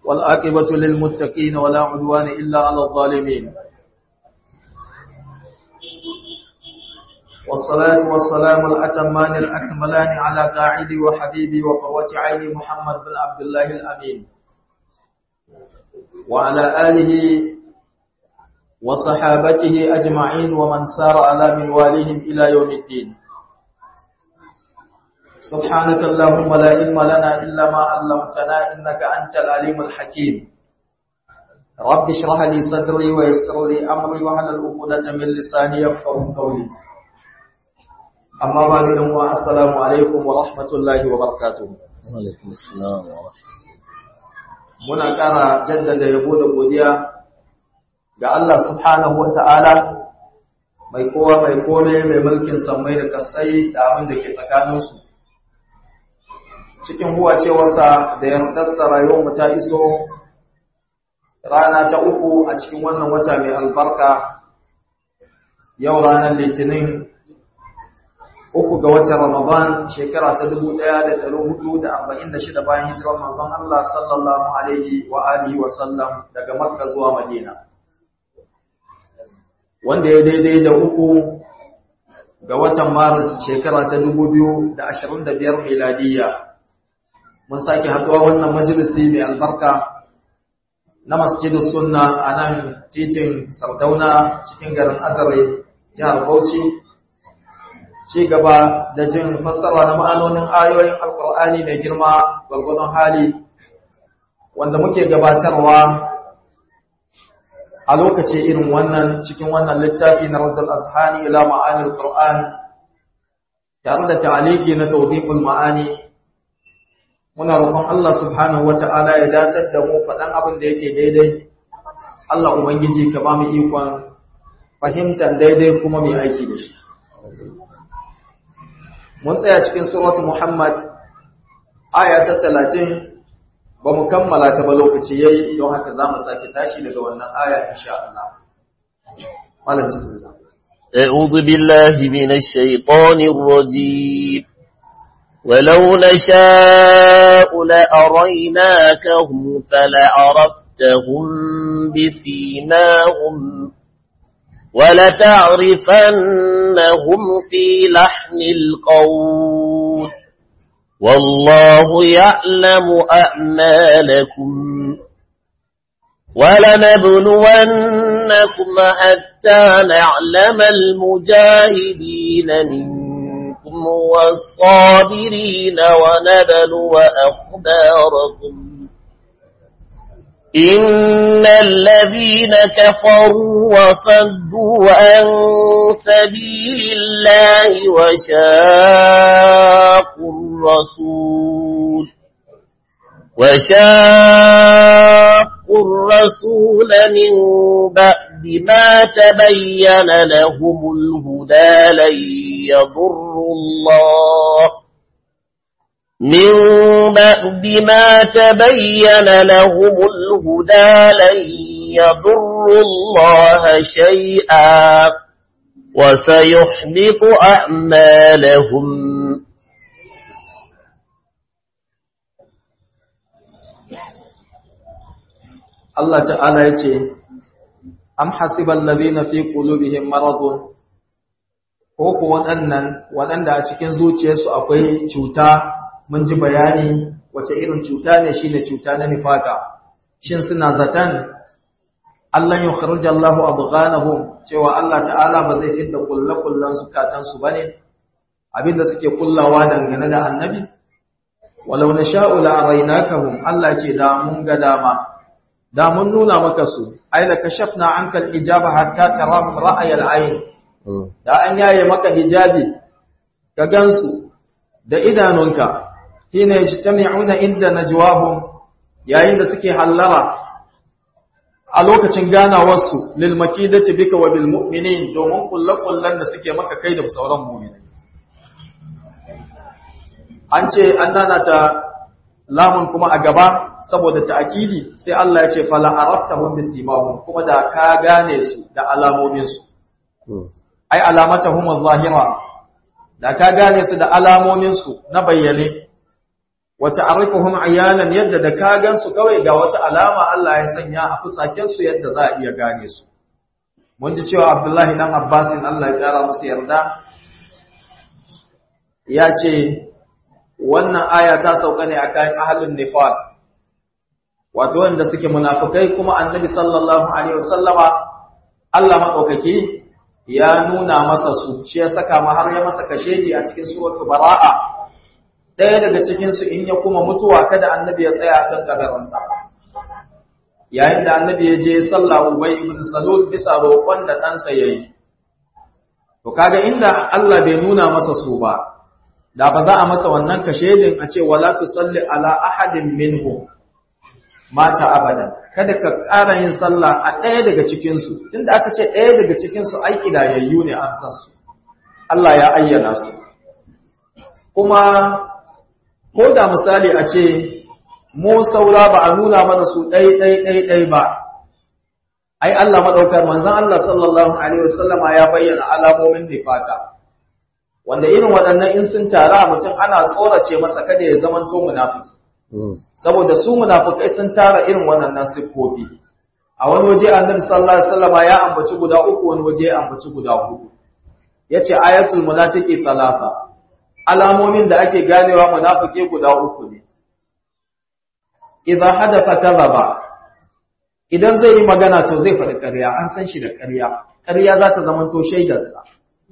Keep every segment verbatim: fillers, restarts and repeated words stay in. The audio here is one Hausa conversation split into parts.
والعاقبة للمتقين ولا عدوان إلا على الظالمين والصلاة والسلام الأتمان الأكملان على قاعدي وحبيبي وقوة عيني محمد بن عبد الله الأمين وعلى آله وصحابته أجمعين ومن سار على منوالهم إلى يوم الدين. سبحانك اللهم لا علم لنا إلا ما علمتنا إنك أنت العليم الحكيم. رب اشرح لي صدري ويسر لي أمري واحلل عقدة من لساني يفقهوا قولي. أما بعد السلام عليكم ورحمة الله وبركاته. وعليكم السلام ورحمة الله. muna ƙara jaddada yabo da godiya ga Allah subhanahu wata'ala mai kowa mai kome mai mulkin sammai da kasai da abin da ke tsakaninsu. Cikin huwacewarsa da yardarsa rayuwarmu ta iso rana ta uku a cikin wannan wata mai albarka, yau ranar litinin uku ga watan Ramadan shekara ta dubu ɗaya da ɗari hudu da arba'in da shida bayan hijirar manzon Allah sallallahu alaihi wa alihi wa sallam daga Makka zuwa Madina, wanda ya daidai da uku ga watan Maris shekara ta dubu biyu da ashirin da biyar miladiyya. Mun sake haɗuwa wannan majalisi mai albarka na Masjidus Sunna a nan titin Sardauna cikin garin Azare, jihar Bauchi, ci gaba da jin fassara na ma'anonin ayoyin Alƙur'ani mai girma gwargwadon hali, wanda muke gabatarwa a lokaci irin wannan cikin wannan littafi na Raddul Azhani ila Ma'anil Qur'an tare da ta'aliki na Tawdihul Ma'ani. Muna roƙon Allah subhanahu wata'ala ya datar da mu faɗan abin da yake daidai. Allah ubangiji ka ba mu ikon fahimtar daidai kuma mu aiki da shi. Mun tsaya cikin suratu Muhammad aya ta talatin, ba mu kammala ta ba lokaci yayi, don haka za mu sake tashi daga wannan aya insha Allah. Wala bismillah. أعوذ بالله من الشيطان الرجيم. ولو نشاء لأريناكهم فلعرفتهم بسيماهم ولتعرفنهم في لحن القول والله يعلم أعمالكم ولنبلونكم حتى نعلم المجاهدين منكم والصابرين ونبلو أخباركم. إن الذين كفروا وصدوا عن سبيل الله وشاقوا الرسول وشاقوا الرسول من بعد ما تبين لهم الهدى لن يضروا الله من بعد ما تبين لهم الهدى لن يضروا الله شيئا وسيحبط أعمالهم. Allah ta'ala ya ce, Am hasiban ladina fi qulubihim maradun, ko ku waɗannan waɗanda a cikin zuciyarsu akwai cuta. Mun ji bayani wace irin cuta ne, shine cuta na nifaka. Shin suna zatan Allah ya kharja Allahu abghanahum, cewa Allah ta'ala ba zai fidda kullakullan zukatan su bane abinda suke kullawa dangane da annabi? Walau nasha'u la araynakahum, Allah ce da mun ga dama da mun nuna maka su, ai la kashafna anka al-ijaba hatta tarahum ra'ay al-ayn. Da an yaye maka hijabi ka gansu da idanunka, hina yajtami'una inda najwahum, yayin da suke hallara a lokacin ganawarsu lil makidati bika wa bil mu'minin, domin kullakullan da suke maka kai da sauran mu'minai. An ce an nanata lamun kuma a gaba saboda ta'kidi, sai Allah ya ce fala araftahum bisimahum, kuma da ka gane su da alamomin su. Ai alamatahum adh-dhahira, da ka gane su da alamomin su na bayyane. wa ta'rifuhum ayanan yadda da ka gansu kawai ga wata alama Allah ya sanya a fusaken su yadda za a iya gane su mun ji cewa Abdullahi dan Abbasin Allah ya kara musu yarda ya ce wannan aya ta sauka ne akan ahlun nifaq wato wanda suke munafikai kuma annabi sallallahu alaihi wasallama Allah madaukaki ya nuna masa su shi ya saka ma har ya masa kashedi a cikin suratul baraa daya daga cikin su in ya kuma mutuwa kada annabi ya tsaya kan kabarinsa yayin da annabi ya je sallah Ubay ibn Salul bisa roƙon da ɗansa yayi to kaga inda Allah bai nuna masa su ba da ba za a masa wannan kashedin a ce wala tusalli ala ahadin minhum mata abadan kada ka ƙara yin sallah a ɗaya daga cikin su tunda aka ce ɗaya daga cikin su ai kidayayyu ne an san su Allah ya ayyana su kuma ko da misali a ce mu saura ba a nuna mana su ɗai ɗai ɗai ɗai ba ai Allah madaukar manzon Allah sallallahu alaihi wasallama ya bayyana alamomin nifaka wanda irin waɗannan in sun tara mutum ana tsorace masa kada ya zamanto munafiki saboda su munafikai sun tara irin waɗannan siffofi a wani waje annabi sallallahu alaihi wasallama ya ambaci guda uku wani waje ya ambaci guda huɗu yace ayatul munafiqi thalatha alamomin da ake ganewa munafiki guda uku ne idza hadatha kadhaba idan zai yi magana to zai faɗi ƙarya an san shi da ƙarya ƙarya za ta zama to shaidarsa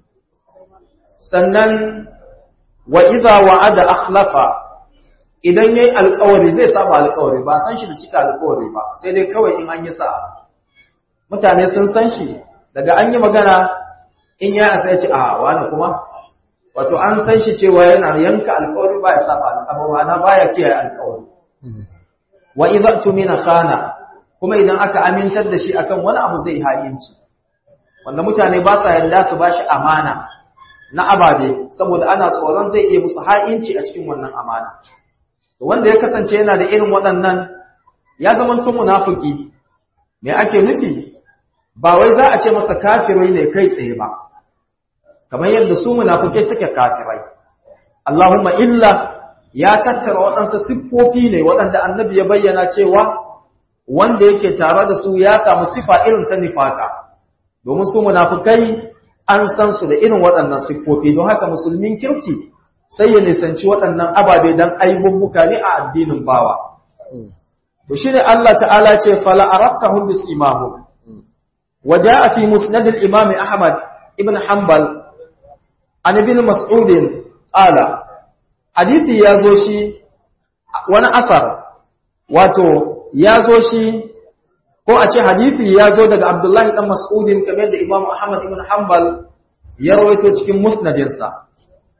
sannan wa idza wa'ada akhlafa idan yayi alƙawari zai saba alƙawari ba san shi da cika alƙawari ba sai dai kawai in an yi sa'a mutane sun san shi daga an yi magana in ya sai ce a wani kuma wato an san shi cewa yana yanka alƙawari ba ya saba alƙawari na baya kiyaye alƙawari wa idza tumina khana kuma idan aka amintar da shi akan wani abu zai hayinci wanda mutane ba sa yarda su bashi amana na ababe saboda ana tsoron zai iya musu hayinci a cikin wannan amana to wanda ya kasance yana da irin waɗannan ya zamanto munafiki me ake nufi ba wai za a ce masa kafirai ne kai tsaye ba kamar yadda su munafikai suke kafirai Allahumma illa ya tattara waɗansu siffofi ne waɗanda annabi ya bayyana cewa wanda yake tare da su ya samu sifa irin ta nifaka domin su munafikai an san su da irin waɗannan siffofi don haka musulmin kirki sai ya nisanci waɗannan ababe dan aibubbuka ne a addinin bawa to shine Allah ta'ala ce fala araftahum bisimahum waja'a fi musnad al-imam Ahmad ibn Hanbal an ibn Mas'ud qala hadithi yazo shi wani asar wato ya zo shi ko a ce hadithi ya zo daga Abdullahi dan Mas'udin kamar da Imam Ahmad ibn Hanbal ya rawaito cikin musnadinsa.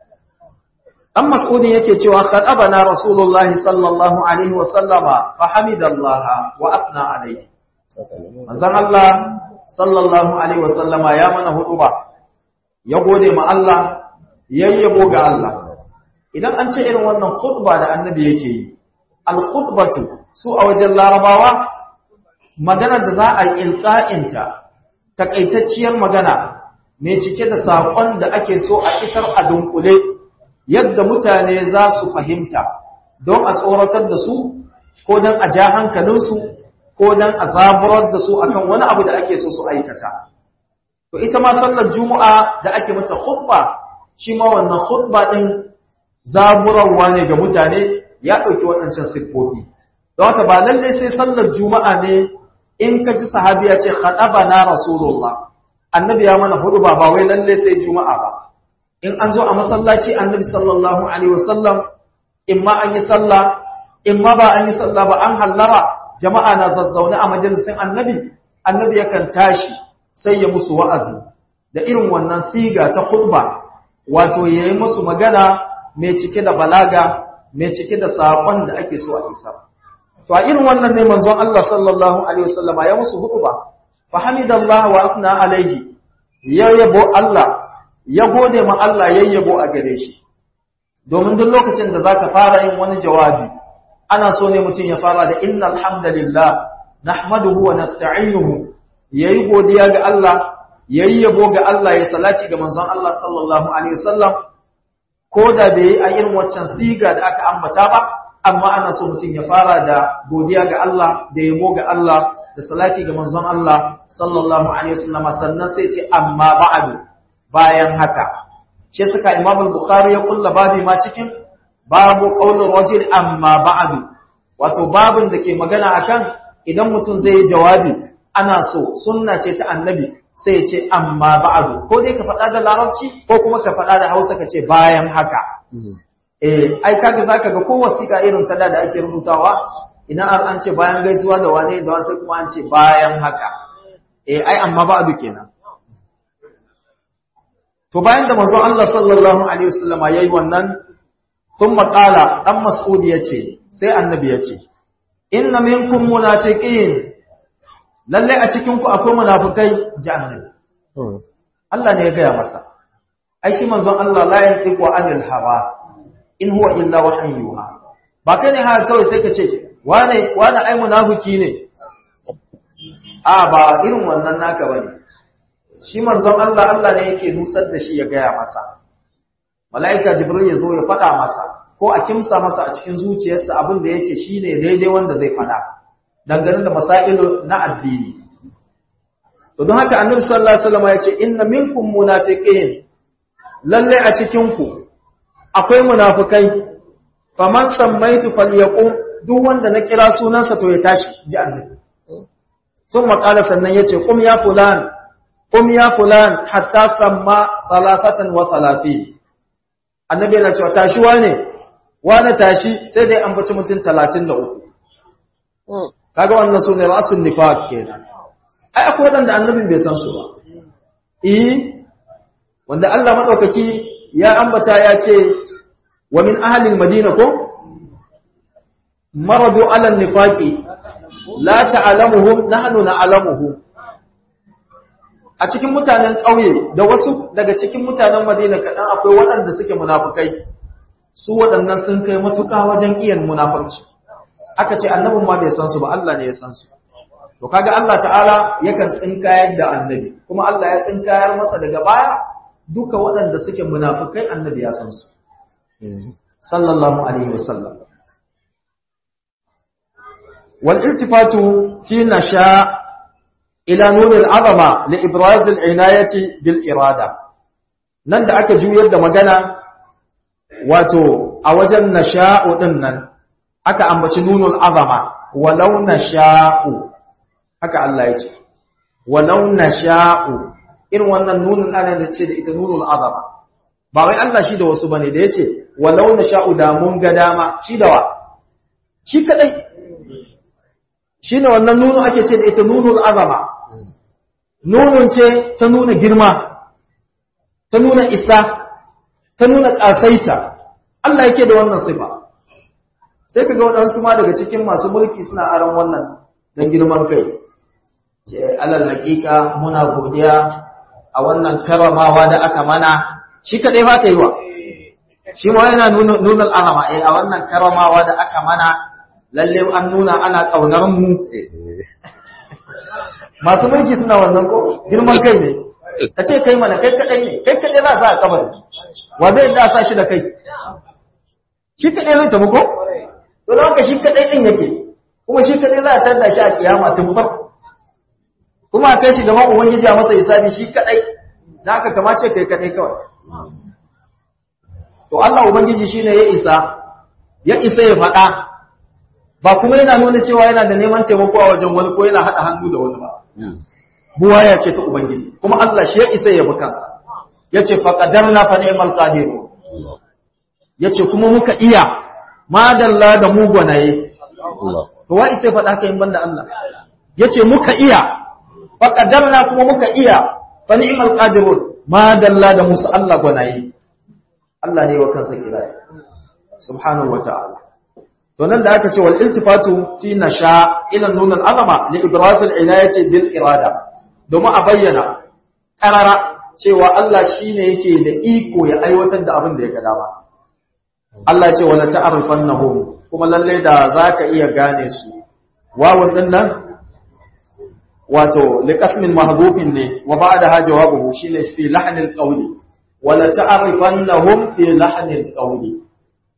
Dan Mas'udin yake cewa khatabana Rasulullahi sallallahu alaihi wa sallama fa hamidallaha wa athna alayhi. Manzon Allah sallallahu alaihi wa sallama ya mana hutuba ya gode ma Allah yayyabo ga Allah. Idan an ce irin wannan khutba da annabi yake yi al-khutbatu su a wajen larabawa magana da za a ilka'inta takaitacciyar magana mai cike da saƙon da ake so a isar a dunkule yadda mutane za su fahimta don a tsoratar da su ko don a ja hankalinsu ko don a zaburar da su akan wani abu da ake so su aikata to ita ma sallar juma'a da ake mata khutba shi ma wannan khutba din zaburarwa ne ga mutane ya ɗauki waɗancan siffofi don haka ba lallai sai sallar juma'a ne in ka ji sahabi ya ce haɗaba na rasulullah annabi ya mana hudu ba ba wai lallai sai juma'a ba in an zo a masallaci annabi sallallahu alaihi wasallam in ma an yi sallah in ma ba an yi sallah ba an hallara jama'a na zazzaune a majalisin annabi annabi yakan tashi sai ya musu wa'azi da irin wannan siga ta khutba wato yayi musu magana mai cike da balaga mai cike da saƙon da ake so a isar to a irin wannan ne manzon Allah sallallahu alaihi wasallama ya musu hutuba fa hamidallahu wa athna alaihi ya yabo Allah ya gode ma Allah ya yabo a gare shi domin duk lokacin da zaka fara yin wani jawabi ana so ne mutum ya fara da innal hamdalillah nahmaduhu wa nasta'inuhu yayi godiya ga Allah yayi yabo ga Allah ya salati ga manzon Allah sallallahu alaihi wasallam ko da bai a irin waccan siga da aka ambata ba amma ana so mutum ya fara da godiya ga Allah da yabo ga Allah da salati ga manzon Allah sallallahu alaihi wasallam sannan sai ce amma ba'du bayan haka shi suka Imam al-Bukhari ya kulla babi ma cikin babu qaulur rajul amma ba'du wato babin da ke magana akan idan mutum zai yi jawabi ana so sunna ce ta annabi sai ya ce amma ba'du ko dai ka faɗa da larabci ko kuma ka faɗa da Hausa ka ce bayan haka eh ai kaga zaka ga ko wasiƙa irin ta da ake rubutawa ina har an ce bayan gaisuwa da wane da wasu kuma an ce bayan haka eh ai amma ba'du kenan to bayan da manzon Allah sallallahu alaihi wasallama yayi wannan thumma qala dan mas'ud yace sai annabi yace inna minkum munafiqin lalle a cikin ku akwai munafikai ji annabi Allah ne ya gaya masa ai shi manzon Allah la yantiqu anil hawa in huwa illa wahyun yuha ba kai ne haka kawai sai ka ce wane wane ai munafiki ne a ba irin wannan naka bane shi manzon Allah Allah ne yake nusar da shi ya gaya masa malaika jibril ya zo ya faɗa masa ko a kimsa masa a cikin zuciyarsa abin da yake shine daidai wanda zai faɗa dangane da masailu na addini to don haka annabi sallallahu alaihi wasallam ya ce inna minkum munafiqin lalle a cikin ku akwai munafikai faman sammaitu falyaqum duk wanda na kira sunansa to ya tashi ji annabi thumma qala sannan yace qum ya fulan qum ya fulan hatta samma salatatan wa salatin annabi yana cewa tashi wane wane tashi sai dai an bace mutum talatin da uku kaga wannan sune rasul nifaq kenan ai akwai wadanda annabin bai san su ba eh wanda Allah madaukaki ya ambata ya ce wa min ahli al-madina ko maradu ala nifaqi la ta'lamuhum nahnu na'lamuhum a cikin mutanen ƙauye da wasu daga cikin mutanen Madina kadan akwai waɗanda suke munafikai su waɗannan sun kai matuƙa wajen iyan munafurci aka ce annabin ma bai san su ba Allah ne ya san su to kaga Allah ta'ala yakan tsinkayar da annabi kuma Allah ya tsinkayar masa daga baya duka waɗanda suke munafikai annabi ya san su sallallahu alaihi wasallam wal iltifatu fi nasha ila nur al azama li ibraz al inayati bil irada nan da aka juyar da magana wato a wajen nasha'u din nan aka ambaci nunul azama walau nasha'u haka Allah ya ce walau nasha'u irin wannan nunin ana da ce da ita nunul azama ba wai Allah shi da wasu bane da yace walau nasha'u da mun ga dama shi da wa shi kadai shine wannan nunu ake ce da ita nunul azama nunun ce ta nuna girma ta nuna isa ta nuna kasaita Allah yake da wannan sifa sai kaga wadansu ma daga cikin masu mulki suna aran wannan dan girman kai ce alal haqiqa muna godiya a wannan karamawa da aka mana shi kadai ba ta yi wa shi ma yana nuna nuna alama eh a wannan karamawa da aka mana lalle an nuna ana kaunar mu masu mulki suna wannan ko girman kai ne kace kai mana kai kadai ne kai kadai za sa a kabari wa zai da sa shi da kai shi kadai zai tafi ko to don haka shi kadai din yake kuma shi kadai za a tada shi a kiyama tun farko kuma kai shi gaban ubangiji a masa hisabi shi kadai da haka kamace kai kadai kawai to Allah ubangiji shine ya isa ya isa ya faɗa ba kuma yana nuna cewa yana da neman taimako a wajen wani ko yana hada hannu da wani ba buwaya ce ta ubangiji kuma Allah shi ya isa ya bi kansa yace faqadarna fa ni'mal qadir yace kuma muka iya madalla da mu gwanaye to wa isa faɗa kai banda Allah yace muka iya faqadarna kuma muka iya fa ni'mal qadirun madalla da musu Allah gwanaye Allah ne wa kansa kiraya subhanahu wata'ala to nan da aka ce wal iltifatu fi nasha ila nun al azama li ibraz al inayati bil irada domin a bayyana karara cewa Allah shine yake da iko ya aiwatar da abin da ya ga dama Allah ya ce wala ta'rifannahum kuma lalle da zaka iya gane su wawun din nan wato liqasmin mahdhufin ne wa ba'daha jawabuhu shine fi lahnil qawli wala ta'rifannahum fi lahnil qawli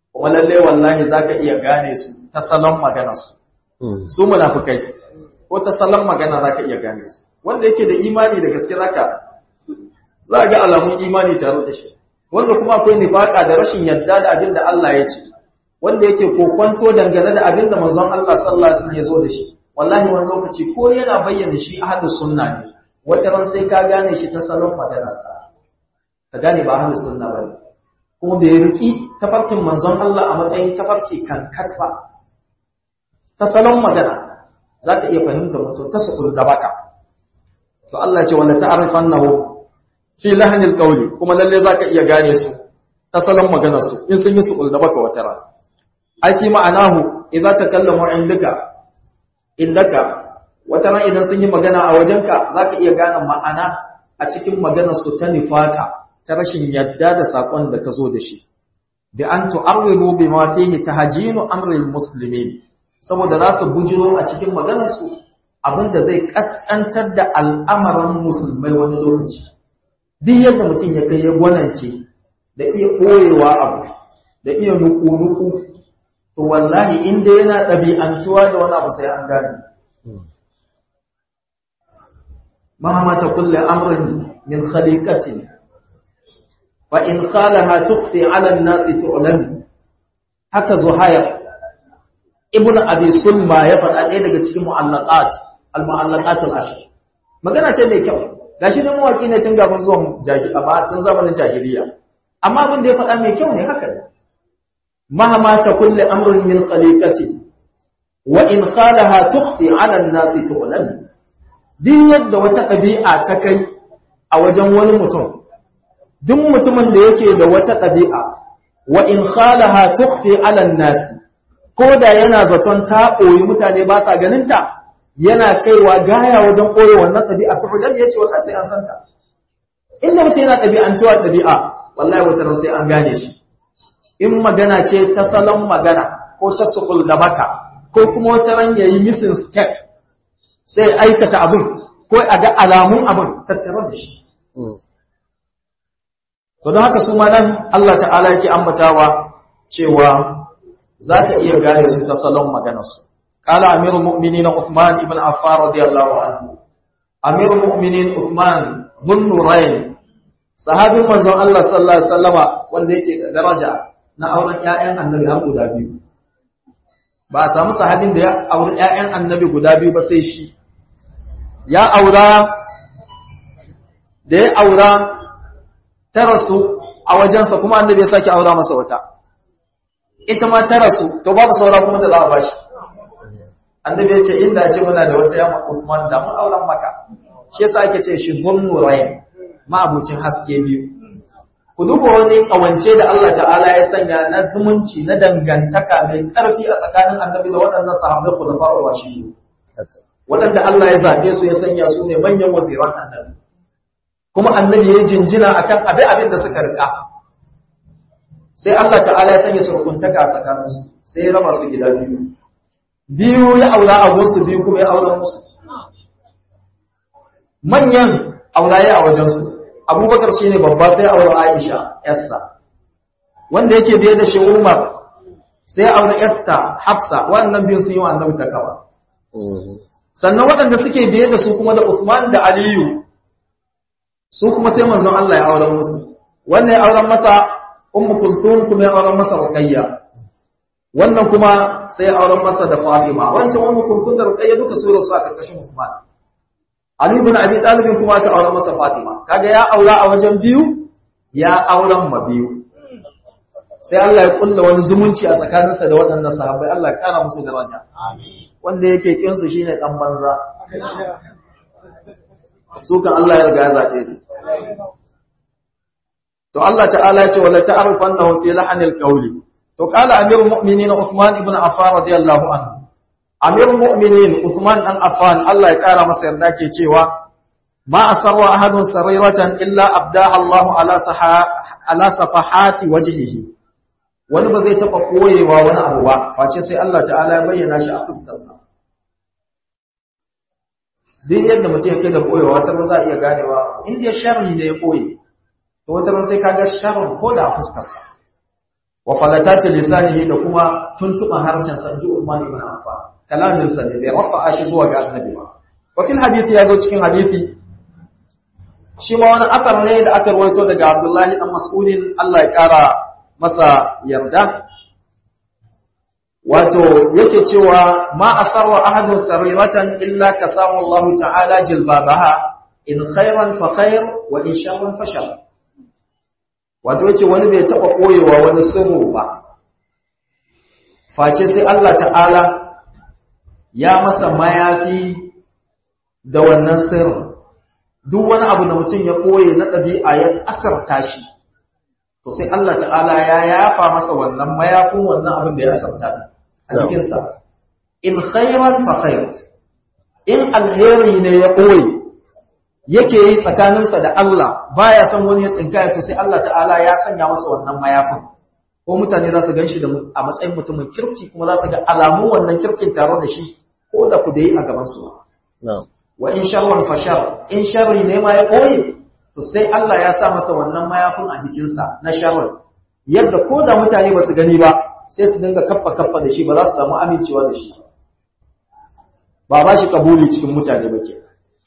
kuma lalle wallahi zaka iya gane su ta salon magana su su munafikai ko ta salon magana zaka iya gane su wanda yake da imani da gaske zaka za ga alamun imani tare da shi wanda kuma akwai nifaka da rashin yarda da abin da Allah ya ce wanda yake kokonto dangane da abin da manzon Allah sallallahu alaihi wasallam ya zo da shi wallahi wani lokaci ko yana bayyana shi ahlus sunna ne wata ran sai ka gane shi ta salon maganarsa ka gane ba ahlus sunna bane kuma bai riki tafarkin manzon Allah a matsayin tafarki kan katba ta salon magana zaka iya fahimta mutum ta sukul da baka to Allah ya ce wala ta'rifannahu fi lahanil qawli kuma lalle zaka iya gane su ta salon maganar su in sun yi sukul da baka wata ran ai fi ma'anahu idza takallamu indaka indaka wata ran idan sun yi magana a wajenka zaka iya gane ma'ana a cikin maganar su ta nifaka ta rashin yadda da sakon da ka zo da shi bi an tu'arridu bima fihi tahjinu amril muslimin saboda za su bujiro a cikin maganar su abinda zai kaskantar da al'amarin musulmai wani lokaci duk yadda mutum ya kai ya gwanance da iya koyewa abu da iya nuku-nuku to wallahi inda yana ɗabi'antuwa da wani abu sai an gane mahamata kulle amrin min khaliqatin wa in khalaha tukhfi 'ala an-nasi tu'lam haka zuhair ibn abi sulma ya faɗa ɗaya daga cikin mu'allaqat al-mu'allaqat al-ashr magana ce mai kyau gashi da mawaki ne tun gaban zuwan jahiliya ba tun zamanin jahiliya amma abin da ya faɗa mai kyau ne haka ne mahama ta kulle amrun min khaliqati wa in khalaha tukhfi 'ala an-nasi tu'lam din yadda wata ɗabi'a ta kai a wajen wani mutum duk mutumin da yake da wata ɗabi'a wa in khalaha tukhfi 'ala an-nasi ko da yana zaton ta ɓoyi mutane ba sa ganinta yana kaiwa gaya wajen ɓoye wannan ɗabi'a ta hujjar ya ce wallahi sai an santa inda mutum yana ɗabi'antuwa ɗabi'a wallahi wata ran sai an gane shi in magana ce ta salon magana ko ta sukul da baka ko kuma wata ran yayi missing step sai aikata abin ko a ga alamun abin tattare da shi to don haka su ma nan Allah ta'ala yake ambatawa cewa za ka iya gane su ta salon maganarsu. Kala amirul mu'minin Uthman ibn Affan radiyallahu anhu. Amirul mu'minin Uthman Dhunnurayn sahabin manzon Allah sallallahu alaihi wasallama wanda yake da daraja na auren ƴaƴan annabi har guda biyu. Ba a samu sahabin da ya auri ƴaƴan annabi guda biyu ba sai shi. Ya aura da ya aura ta rasu a wajensa kuma annabi ya sake aura masa wata. ita ma ta rasu to babu saura kuma da za a bashi annabi ya ce inda ce muna da wata yamma Usman da mun auren maka shi yasa ake ce shi Dhunnurayn ma abucin haske biyu ku duba wani kawance da Allah ta'ala ya sanya na zumunci na dangantaka mai karfi a tsakanin annabi da waɗannan sahabbai khulafa'ur rashidun waɗanda Allah ya zabe su ya sanya su ne manyan waziran annabi kuma annabi ya jinjina akan abin abin da suka rika sai Allah ta'ala ya sanya surkuntaka tsakaninsu sai ya raba su gida biyu biyu ya aura a gunsu biyu kuma ya aura musu manyan auraye a wajensu abubakar shi ne babba sai aura aisha yarsa wanda yake biye da shi umar sai aura yarta hafsa wannan biyun sun yi wa annabi takawa sannan waɗanda suke biye da su kuma da Uthman da aliyu su kuma sai manzon Allah ya aura musu wannan ya aura masa ummu kulthum kuma ya auren masa ruqayya wannan kuma sai ya auren masa da fatima wancan ummu kulthum da ruqayya duka surar su a karkashin Uthman Ali ibn Abi Talib kuma aka auren masa Fatima kaga ya aura a wajen biyu ya auren ma biyu sai Allah ya kulla wani zumunci a tsakaninsa da waɗannan sahabbai Allah ya kara musu daraja amin wanda yake kin su shine dan banza su kan Allah ya riga ya zabe su to Allah ta'ala ya ce wala ta'rifannahu fi lahanil qawli to qala amirul mu'minin Uthman ibn Affan radiyallahu anhu amirul mu'minin Uthman dan Affan Allah ya kara masa yarda ke cewa ma asarra ahadun sariratan illa abdaha Allah ala saha ala safahati wajhihi wani ba zai taba koyewa wani abu ba face sai Allah ta'ala ya bayyana shi a fuskarsa duk yadda mutum yake da koyewa wata ba za a iya ganewa inda sharri ne ya koye to wata ran sai kaga sharrin ko da a fuskarsa wa falatati lisanihi da kuma tuntuban harshen sa ji Uthman ibn Affan kalamin sa ne bai rafa shi zuwa ga annabi ba wa fil hadisi yazo cikin hadisi shi ma wani asar ne da aka rawaito daga Abdullahi dan Mas'udin Allah ya kara masa yarda wato yake cewa ma asarra ahadun sariratan illa kasamu Allah ta'ala jilbabaha in khairan fa khair wa in sharran fa shar wato yace wani bai taba koyewa wani sirru ba face sai Allah ta'ala ya masa mayafi da wannan sirrin duk wani abu da mutum ya koye na ɗabi'a ya asarta shi to sai Allah ta'ala ya yafa masa wannan mayafin wannan abin da ya asarta a jikinsa in khairan fa khair in alheri ne ya koye yake yi tsakaninsa da Allah baya san wani ya tsinkaya to sai Allah ta'ala ya sanya masa wannan mayafin ko mutane za su ganshi da a matsayin mutumin kirki kuma za su ga alamun wannan kirkin tare da shi ko da ku da yi a gaban su na'am wa in sharran fa shar in sharri ne ma ya koye to sai Allah ya sa masa wannan mayafin a jikinsa na sharri yadda ko da mutane ba su gani ba sai su dinga kaffa kaffa da shi ba za su samu amincewa da shi ba ba shi kabuli cikin mutane ba ke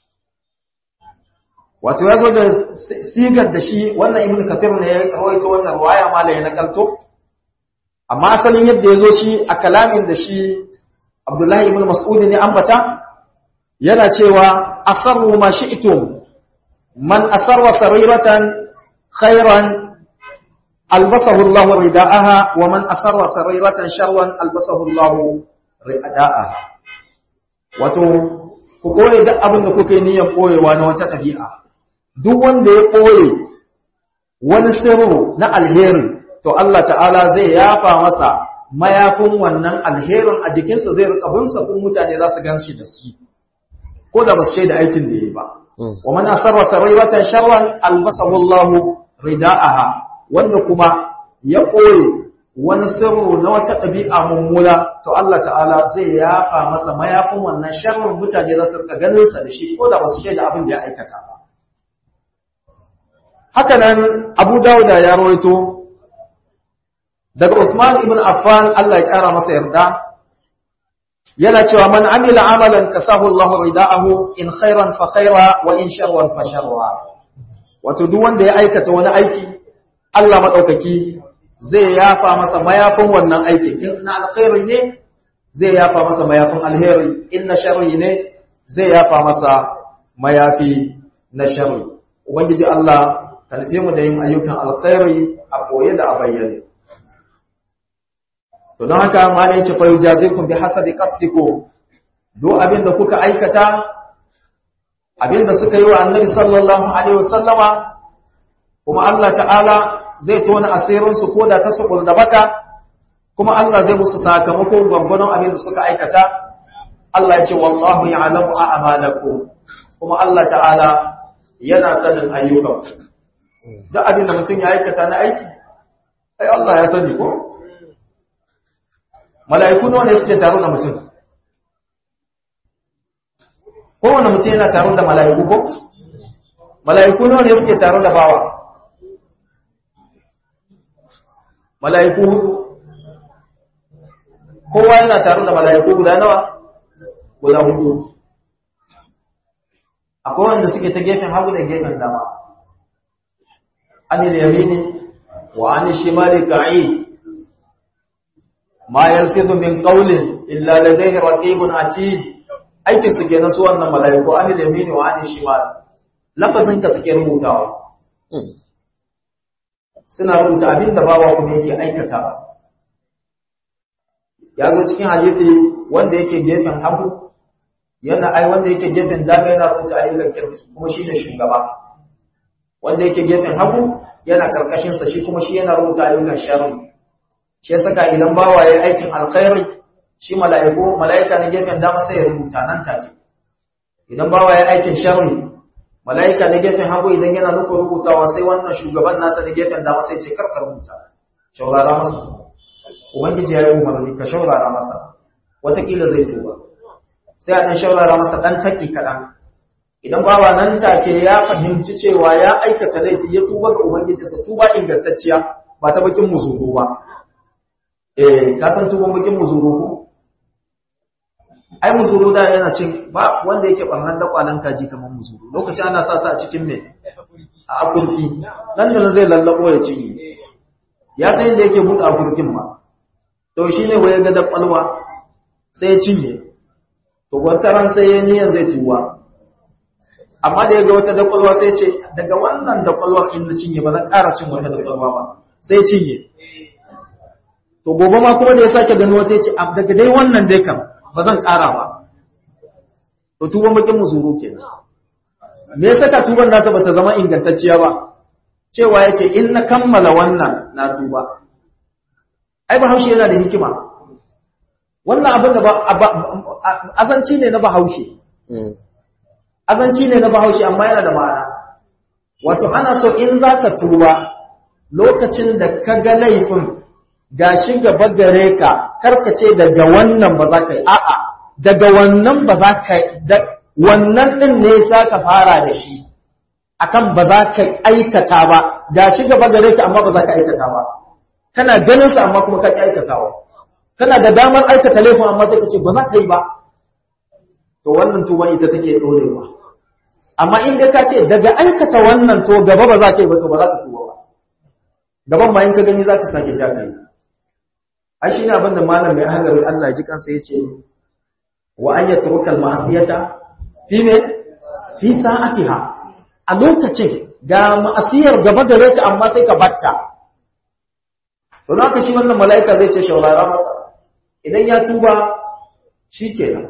wato ya zo da sigar da shi wannan ibn kathir ne ya rawaito wannan riwaya malai na kalto amma asalin yadda ya zo shi a kalamin da shi Abdullahi ibn Mas'ud ne ambata yana cewa asarru ma shi'tum man asarra sariratan khairan albasahu Allah ridaaha wa man asarra sariratan sharran albasahu Allah ridaaha wato ku koyi duk abin da kuke niyyar koyewa na wata ɗabi'a duk wanda ya koye wani sirru na alheri to Allah ta'ala zai yafa masa mayafin wannan alherin a jikinsa zai rika binsa kun mutane za su gan shi da shi ko da ba su shaida aikin da ya yi ba. Wa man asarra sariratan sharran albasahu Allah ridaaha wanda kuma ya koye wani sirru na wata ɗabi'a mummuna to Allah ta'ala zai yafa masa mayafin wannan sharrin mutane za su rika ganin sa da shi ko da ba su shaida abin da ya aikata ba. Haka nan Abu Dawud ya rawaito daga Uthman ibn Affan Allah ya kara masa yarda yana cewa man amila amalan kasahu Allah ridaahu in khairan fa khaira wa in sharran fa sharra wato duk wanda ya aikata wani aiki Allah madaukaki zai yafa masa mayafin wannan aikin in na alkhairi ne zai yafa masa mayafin alheri in na sharri ne zai yafa masa mayafi na sharri ubangiji Allah ka nufe mu da yin ayyukan alkhairi a koye da a bayyane to don haka malai yace fa yujazikum bi hasabi qasdikum do abinda kuka aikata abinda suka yi wa annabi sallallahu alaihi wasallama kuma Allah ta'ala zai tona asirin su koda ta su da baka kuma Allah zai musu sakamako gurgurdan abinda suka aikata Allah yace wallahu ya'lamu a'malakum kuma Allah ta'ala yana sanin ayyukanku duk abinda mutum ya aikata na aiki ai Allah ya sani ko mala'iku nawa ne suke taro da mutum kowane mutum yana taro da mala'iku ko mala'iku nawa ne suke taro da bawa mala'iku kowa yana taro da mala'iku guda nawa guda hudu akwai wanda suke ta gefen hagu da gefen dama anil yamini wa anil shimali qa'id ma yalfizu min qawlin illa ladayhi raqibun atid aikin su kenan su wannan malaiku anil yamini wa anil shimal lafazin ka suke rubutawa suna rubuta abinda bawa kuma yake aikata ya zo cikin hadisi wanda yake gefen hagu yana ai wanda yake gefen dama yana rubuta ayyukan kirki kuma shi ne shugaba wanda yake gefen hagu yana karkashin sa shi kuma shi yana rubuta ayyukan sharri shi saka idan bawa yayin aikin alkhairi shi mala'iku mala'ika na gefen dama sai ya rubuta nan take idan bawa yayin aikin sharri mala'ika na gefen hagu idan yana nufin rubutawa sai wannan shugaban nasa na gefen dama sai ce karka rubuta shaurara masa ubangiji ya yi umarni ka shaurara masa watakila zai tuba sai a dan shaurara masa dan taki kadan idan bawa nan take ya fahimci cewa ya aikata laifi ya tuba ga ubangijinsa tuba ingantacciya ba ta bakin muzuru ba eh ka san tuban bakin muzuru ko ai muzuru da yana cin ba wanda yake barnan da kwalan kaji kamar muzuru lokacin ana sa sa a cikin me a akurki nan da zai lallabo ya cinye ya san inda yake buɗe akurkin ma to shine waye ga da kwalwa sai ya cinye to wata ran sai ya niyan zai tuwa amma da ya ga wata da kwalwa sai ya ce daga wannan da kwalwar in na cinye ba zan ƙara cin wata da kwalwa ba sai ya cinye to gobe ma kuma da ya sake gani wata ya ce daga dai wannan dai kam ba zan ƙara ba to tuban bakin muzuru kenan me yasa ka tuban nasa bata zama ingantacciya ba cewa yace in na kammala wannan na tuba ai bahaushe yana da hikima wannan abin da ba azanci ne na bahaushe azanci ne na bahaushe amma yana da ma'ana wato ana so in zaka tuba lokacin da ka ga laifin gashi gaba gare ka karkace daga wannan ba za ka yi a'a daga wannan ba za ka wannan din ne za ka fara da shi akan ba za ka aikata ba gashi gaba gare ka amma ba za ka aikata ba kana ganin sa amma kuma ka ki aikatawa kana da damar aikata laifin amma sai ka ce ba za ka yi ba to wannan tuban ita take dorewa amma in dai ka ce daga aikata wannan to gaba ba za ka yi ba to ba za ka tuba ba gaban ma in ka gani za ka sake ja kai ai shi ne abinda malam mai hagari Allah ya ji kansa ya ce wa an yatruka al-ma'siyata fi me fi sa'atiha a lokacin ga ma'asiyar gaba gare ka amma sai ka batta to haka shi wannan mala'ika zai ce shaurara masa idan ya tuba shikenan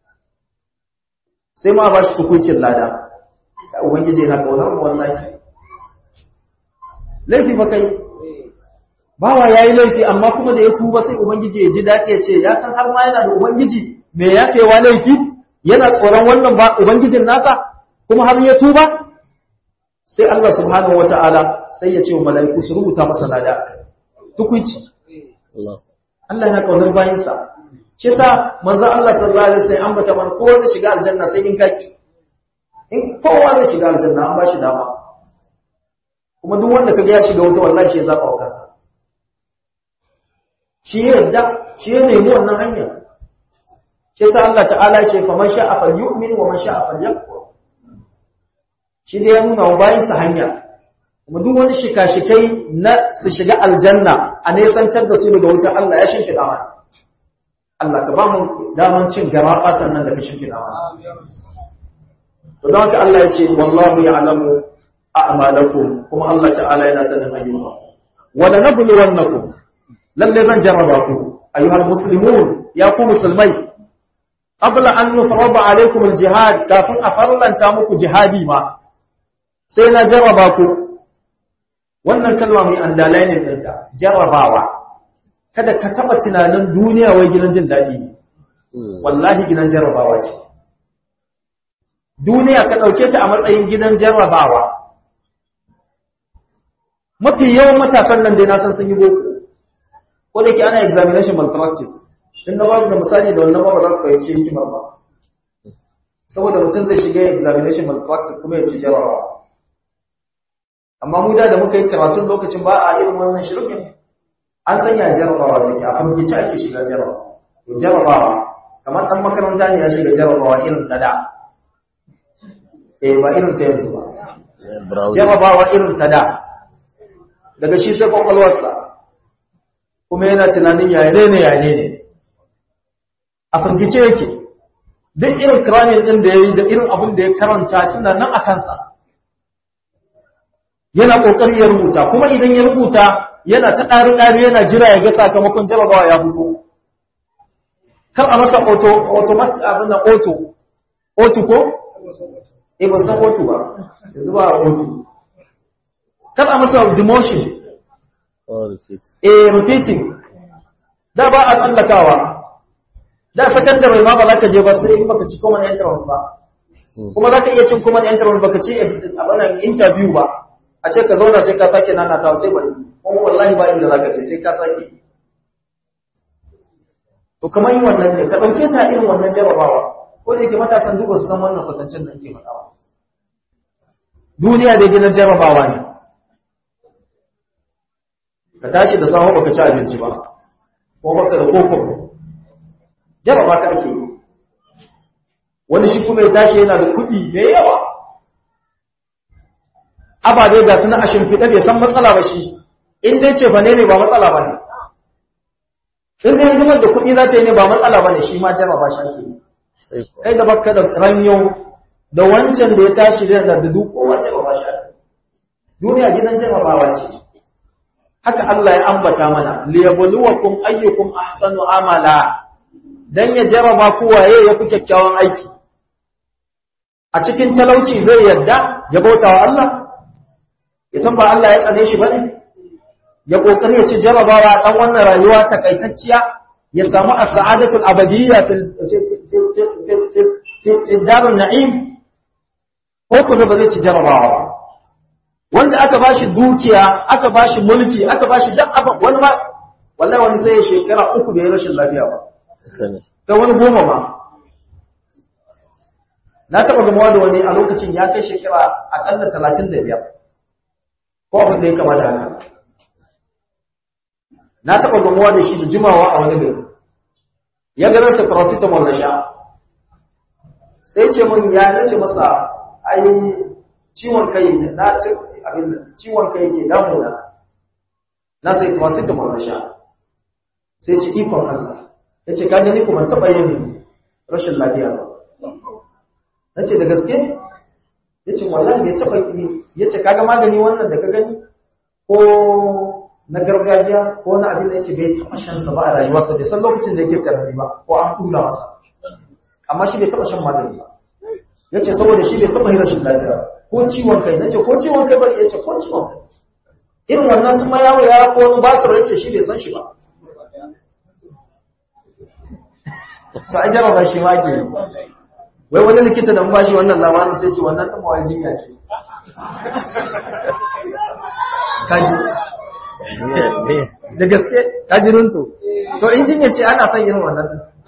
sai ma ba shi tukuncin lada ubangiji yana kaunar mu wallahi laifi ba kai bawa yayi laifi amma kuma da ya tuba sai ubangiji ya ji daɗi ya ce ya san har ma yana da ubangiji me yafewa laifi yana tsoron wannan ba ubangijin nasa kuma har ya tuba sai Allah subhanahu wataala sai ya ce wa mala'iku su rubuta masa lada tukunci Allah Allah yana kaunar bayinsa shi yasa manzo Allah sallallahu alaihi wasallam ambata man kowa zai shiga aljanna sai in kaki in kowa zai shiga aljanna an ba shi dama kuma duk wanda kaga ya shiga wuta wallahi shi ya zaba wa kansa shi yadda shi ya nemi wannan hanya shi yasa Allah ta'ala ya ce fa man sha'a falyu'min wa man sha'a falyakfur shi da ya nuna wa bayin sa hanya kuma duk wani shika-shikai na su shiga aljanna a nesantar da su daga wuta Allah ya shimfiɗa mana Allah ka ba mu daman cin gaba ƙasan nan da ka shimfiɗa mana to don haka Allah ya ce wallahu ya'lamu a'malakum kuma Allah ta'ala yana sanin ayyuka wala nabluwannakum lalle zan jarraba ku ayyuhal muslimun ya ku musulmai qabla an nufrada alaykum aljihad kafin a farlanta muku jihadi ma sai na jarraba ku wannan kalma mai andalai ne ɗinta jarrabawa kada ka taba tunanin duniya wai gidan jin daɗi ne wallahi gidan jarrabawa ce duniya ka ɗauke ta a matsayin gidan jarrabawa mafi yawan matasan nan dai na san sun yi boko ko da ke ana examination malpractice in na babu da misali da wannan ba za su fahimci hikimar ba saboda mutum zai shiga examination malpractice kuma ya ci jarabawa amma mu da da muka yi karatun lokacin ba a irin wannan shirkin an sanya jarabawa take a farkici ake shiga jarabawa to jarabawa kamar dan makaranta ne ya shiga jarabawa irin ta da eh ba irin ta yanzu ba jarabawa irin ta da daga shi sai kwakwalwarsa kuma yana tunanin yane ne yane ne a firgice yake duk irin kiranin ɗin da ya yi da irin abin da ya karanta suna nan a kansa yana ƙoƙari ya rubuta kuma idan ya rubuta yana ta ɗari-ɗari yana jira ya ga sakamakon jarabawa ya fito kar a masa auto abin da auto auto ko? eh ba san auto ba yanzu ba auto kar a masa demotion eh repeating da ba a tsallakawa da secondary ma ba za ka je ba sai in baka ci common entrance ba kuma za ka iya cin common entrance baka ci abanan interview ba a ce ka zauna sai ka sake nana ta sai bari kuma wallahi ba inda za ka ce sai ka sake to kamar yin wannan ne ka dauke ta irin wannan jarabawa ko da yake matasan duk ba su san wannan kwatancin da ake faɗawa duniya da gidan jarabawa ne ka tashi da safe baka ci abinci ba ko baka da koko jaraba ka ake yi. Wani shi kuma ya tashi yana da kuɗi da yawa ababe ga suna a shimfiɗa bai san matsala ba shi, in dai ce ba ne ne ba matsala ba ne, in dai hidimar da kuɗi za ta yi ne ba matsala ba ne, shi ma jaraba shi ake yi. Kai da baka da ranyo da wancan da ya tashi da da duk kowa jaraba shi ake. Duniya gidan jarabawa ce. Haka Allah ya ambata mana, liyabluwakum ayyukum ahsanu amala, dan ya jaraba ku waye yafi kyakkyawan aiki. A cikin talauci zai yarda ya bauta wa Allah? Ya san ba Allah ya tsane shi bane? Ya kokari ya ci jarabawa dan wannan rayuwa takaitacciya, ya samu as-sa'adatul abadiyya fil fi darun na'im, ko ku ba zai ci jarabawa ba. Wanda aka bashi dukiya, aka bashi mulki, aka bashi duk abin, wani ba wallahi wani sai ya shekara uku bai rashin lafiya ba. Ga wani goma ma. Na taɓa gamawa da wani a lokacin ya kai shekara akalla talatin da biyar. Ko abin da ya kama da haka. Na taɓa gamawa da shi da jimawa a wani gari. Ya ga rasa paracetamol na sha. Sai ce mun ya nace masa ai ciwon kai na abin da ciwon kai yake damuna. Na sai paracetamol na sha. Sai ce ikon Allah. Ya ce kaji ni kuma taɓa yin rashin lafiya ba. Na ce da gaske? Ya ce wallahi bai taɓa yi. Ya ce kaga magani wannan da ka gani? Ko na gargajiya ko na abin da ya ce bai taɓa shansa ba a rayuwarsa, bai san lokacin da yake karami ba ko an kula masa. Amma shi bai taɓa shan magani ba. Ya ce saboda shi bai taɓa yin rashin lafiya ko ciwon kai. Na ce ko ciwon kai ba? Ya ce ko ciwon kai. Irin wannan sun ma yawo ya ko wani basir ya ce shi bai san shi ba. To a jarraba shi ma ke yi. Wai wani likita da bashi wannan labarin sai ce wannan ɗan mawai jinya ce. Kaji. Da gaske, kaji runto. To in jinya ce ana son irin wannan.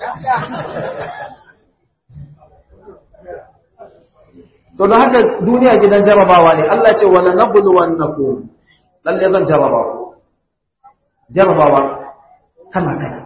To don haka duniya gidan jarrabawa ne. Allah ce wala nabulu wannakum. Lalle zan jarraba ku. Jarrabawa kala kala.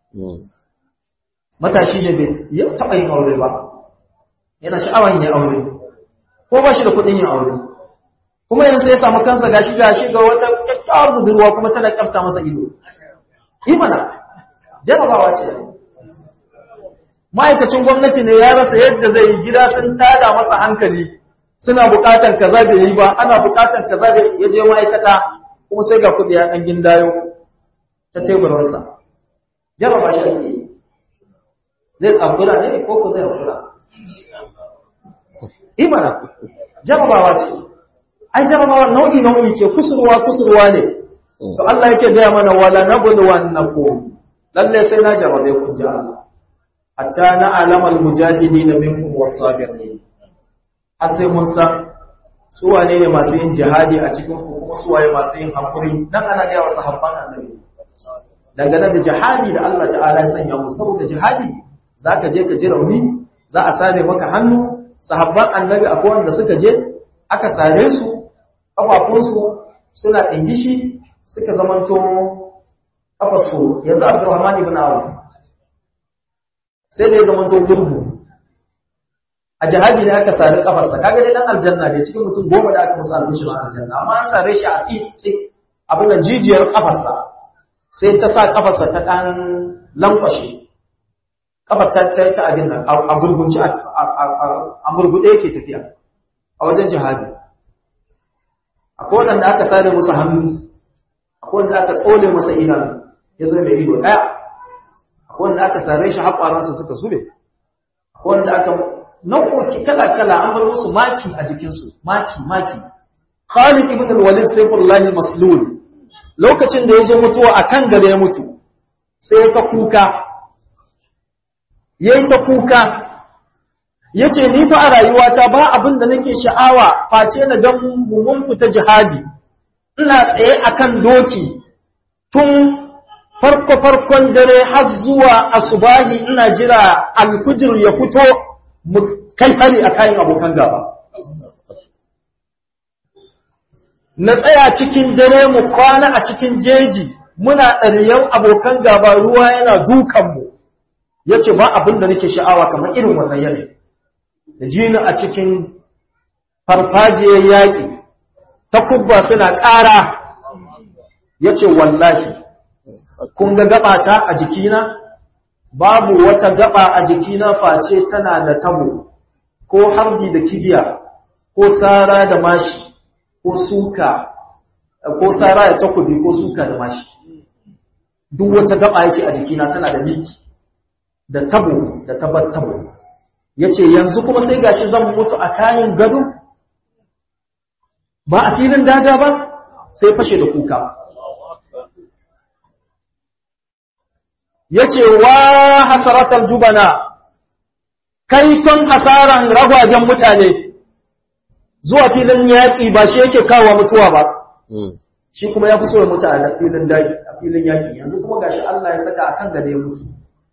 Matashi ne bai taɓa yin aure ba. Yana sha'awan yin aure, ko ba shi da kuɗin yin aure, kuma yanzu ya samu kansa gashi gashi ga wata kyakkyawar budurwa kuma tana kyafta masa ido. Imana, jarabawa ce. Ma'aikacin gwamnati ne ya rasa yadda zai yi, gida sun tada masa hankali, suna buƙatar kaza bai yi ba, ana buƙatar kaza bai ya je ma'aikata, kuma sai ga kuɗi ya ɗan gindayo ta teburinsa. Jaraba shi ake yi. Zai tsambura ne ko ko zai hakura? Imana, jarabawa ce, ai jarabawa nau'i nau'i ce, kusurwa kusurwa ne, to Allah yake gaya mana wala nabulu wannakum, lalle sai na jarabe ku ji Allah, hatta na alamal mujahidin minkum was-sabirin, har sai mun san su wane ne masu yin jihadi a cikin ku kuma su waye masu yin hakuri. Dan ana gaya wa sahabban annabi dangane da jihadi da Allah ta'ala ya sanya mu, saboda jihadi zaka je ka ji rauni, za a sare maka hannu. Sahabban annabi akwai wanda suka je aka sare su kafafunsu suna ɗingishi suka zamanto kafarsu. Yanzu Abdurrahman ibn Auf sai da ya zamanto gurgu a jihadi ne aka sare kafarsa. Kaga dai dan aljanna ne cikin mutum goma da aka musu albishir aljanna, amma an sare shi a tsitsi abin da jijiyar kafarsa sai ta sa kafarsa ta dan lankwashe, kafar ta ta abin nan a gurgunci a murgude yake tafiya a wajen jihadi. Akwai wanda aka sare musu hannu, akwai wanda aka tsole masa idanu ya zo da ido daya, akwai wanda aka sare shi haƙwaransa suka zube, akwai wanda aka nau'o'i kala kala an bar musu maki a jikinsu, maki maki. Khalid ibn al-Walid sayfullahi maslul, lokacin da ya zo mutuwa akan gare ya mutu sai ya ta kuka ya yi ta kuka, ya ce, Ni fa a rayuwata ba abin da nake sha'awa face na gan mun fita jihadi, ina tsaye a kan doki tun farko-farkon dare har zuwa asubahi ina jira alfujir ya fito mu kai hari a kayan abokan gaba. Na tsaya cikin dare mu kwana a cikin jeji muna ɗariyan abokan gaba ruwa yana dukanmu, ya ce ba abin da nake sha'awa kamar irin wannan yanayi, da jini a cikin farfajiyar yaƙi, takubba suna ƙara, ya ce wallahi, kun ga gaɓata a jikina? Babu wata gaɓa a jikina face tana da tabo, ko harbi da kibiya, ko sara da mashi, ko suka, ko sara da takobi ko suka da mashi. Duk wata gaɓa yake a jikina tana da miki, da tabo, da tabar tabo. Ya ce, yanzu kuma sai gashi zan mutu a kayan gado? Ba a filin daga ba? Sai fashe da kuka. Ya ce, wa hasaratar jubana, kaiton hasaran ragwajen mutane, zuwa filin yaƙi ba shi yake kawo mutuwa ba, shi kuma ya fi so ya mutu a filin daji, a filin yaƙi, yanzu kuma gashi Allah ya saka a kan gada ya mutu.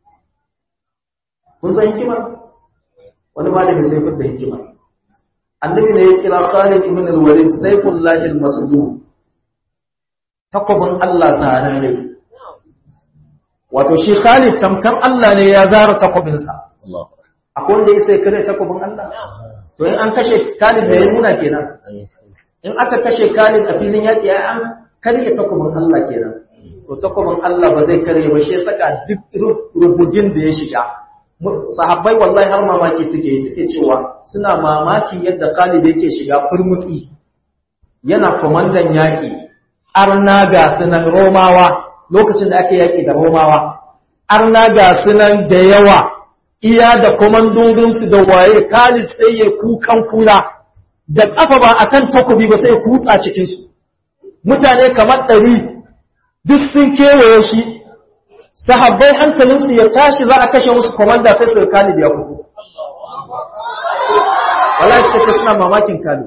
Kun san hikimar? Wani malami sai fitar da hikimar. Annabi ne ya kira Khalid ibn al-Walid Sayfullahi al-Maslul, takwabin Allah zararre. Wato shi Khalid tamkar Allah ne ya zara takwabinsa. Akwai wanda ya sai kare takwabin Allah? To in an kashe Khalid da ya nuna kenan. In aka kashe Khalid a filin yaƙi ya an karye takwabin Allah kenan. To takwabin Allah ba zai karye ba, shi ya saka duk rubugin da ya shiga. Sahabbai wallahi har mamaki suke yi, suke cewa suna mamakin yadda Khalid yake shiga furmutsi. Yana komandan yaƙi, arna ga sunan Romawa. Lokacin da ake yaƙi da Romawa, arna ga sunan da yawa, iya da komandodinsu da waye, Khalid sai ya kukan kula, da ƙafa ba a kan takobi ba sai ya kutsa cikinsu. Mutane kamar ɗari duk sun kewaye shi, sahabbai hankalinsu ya tashi za a kashe musu komanda sai su Khalid ya fito. Wallahi suka ce suna mamakin Khalid.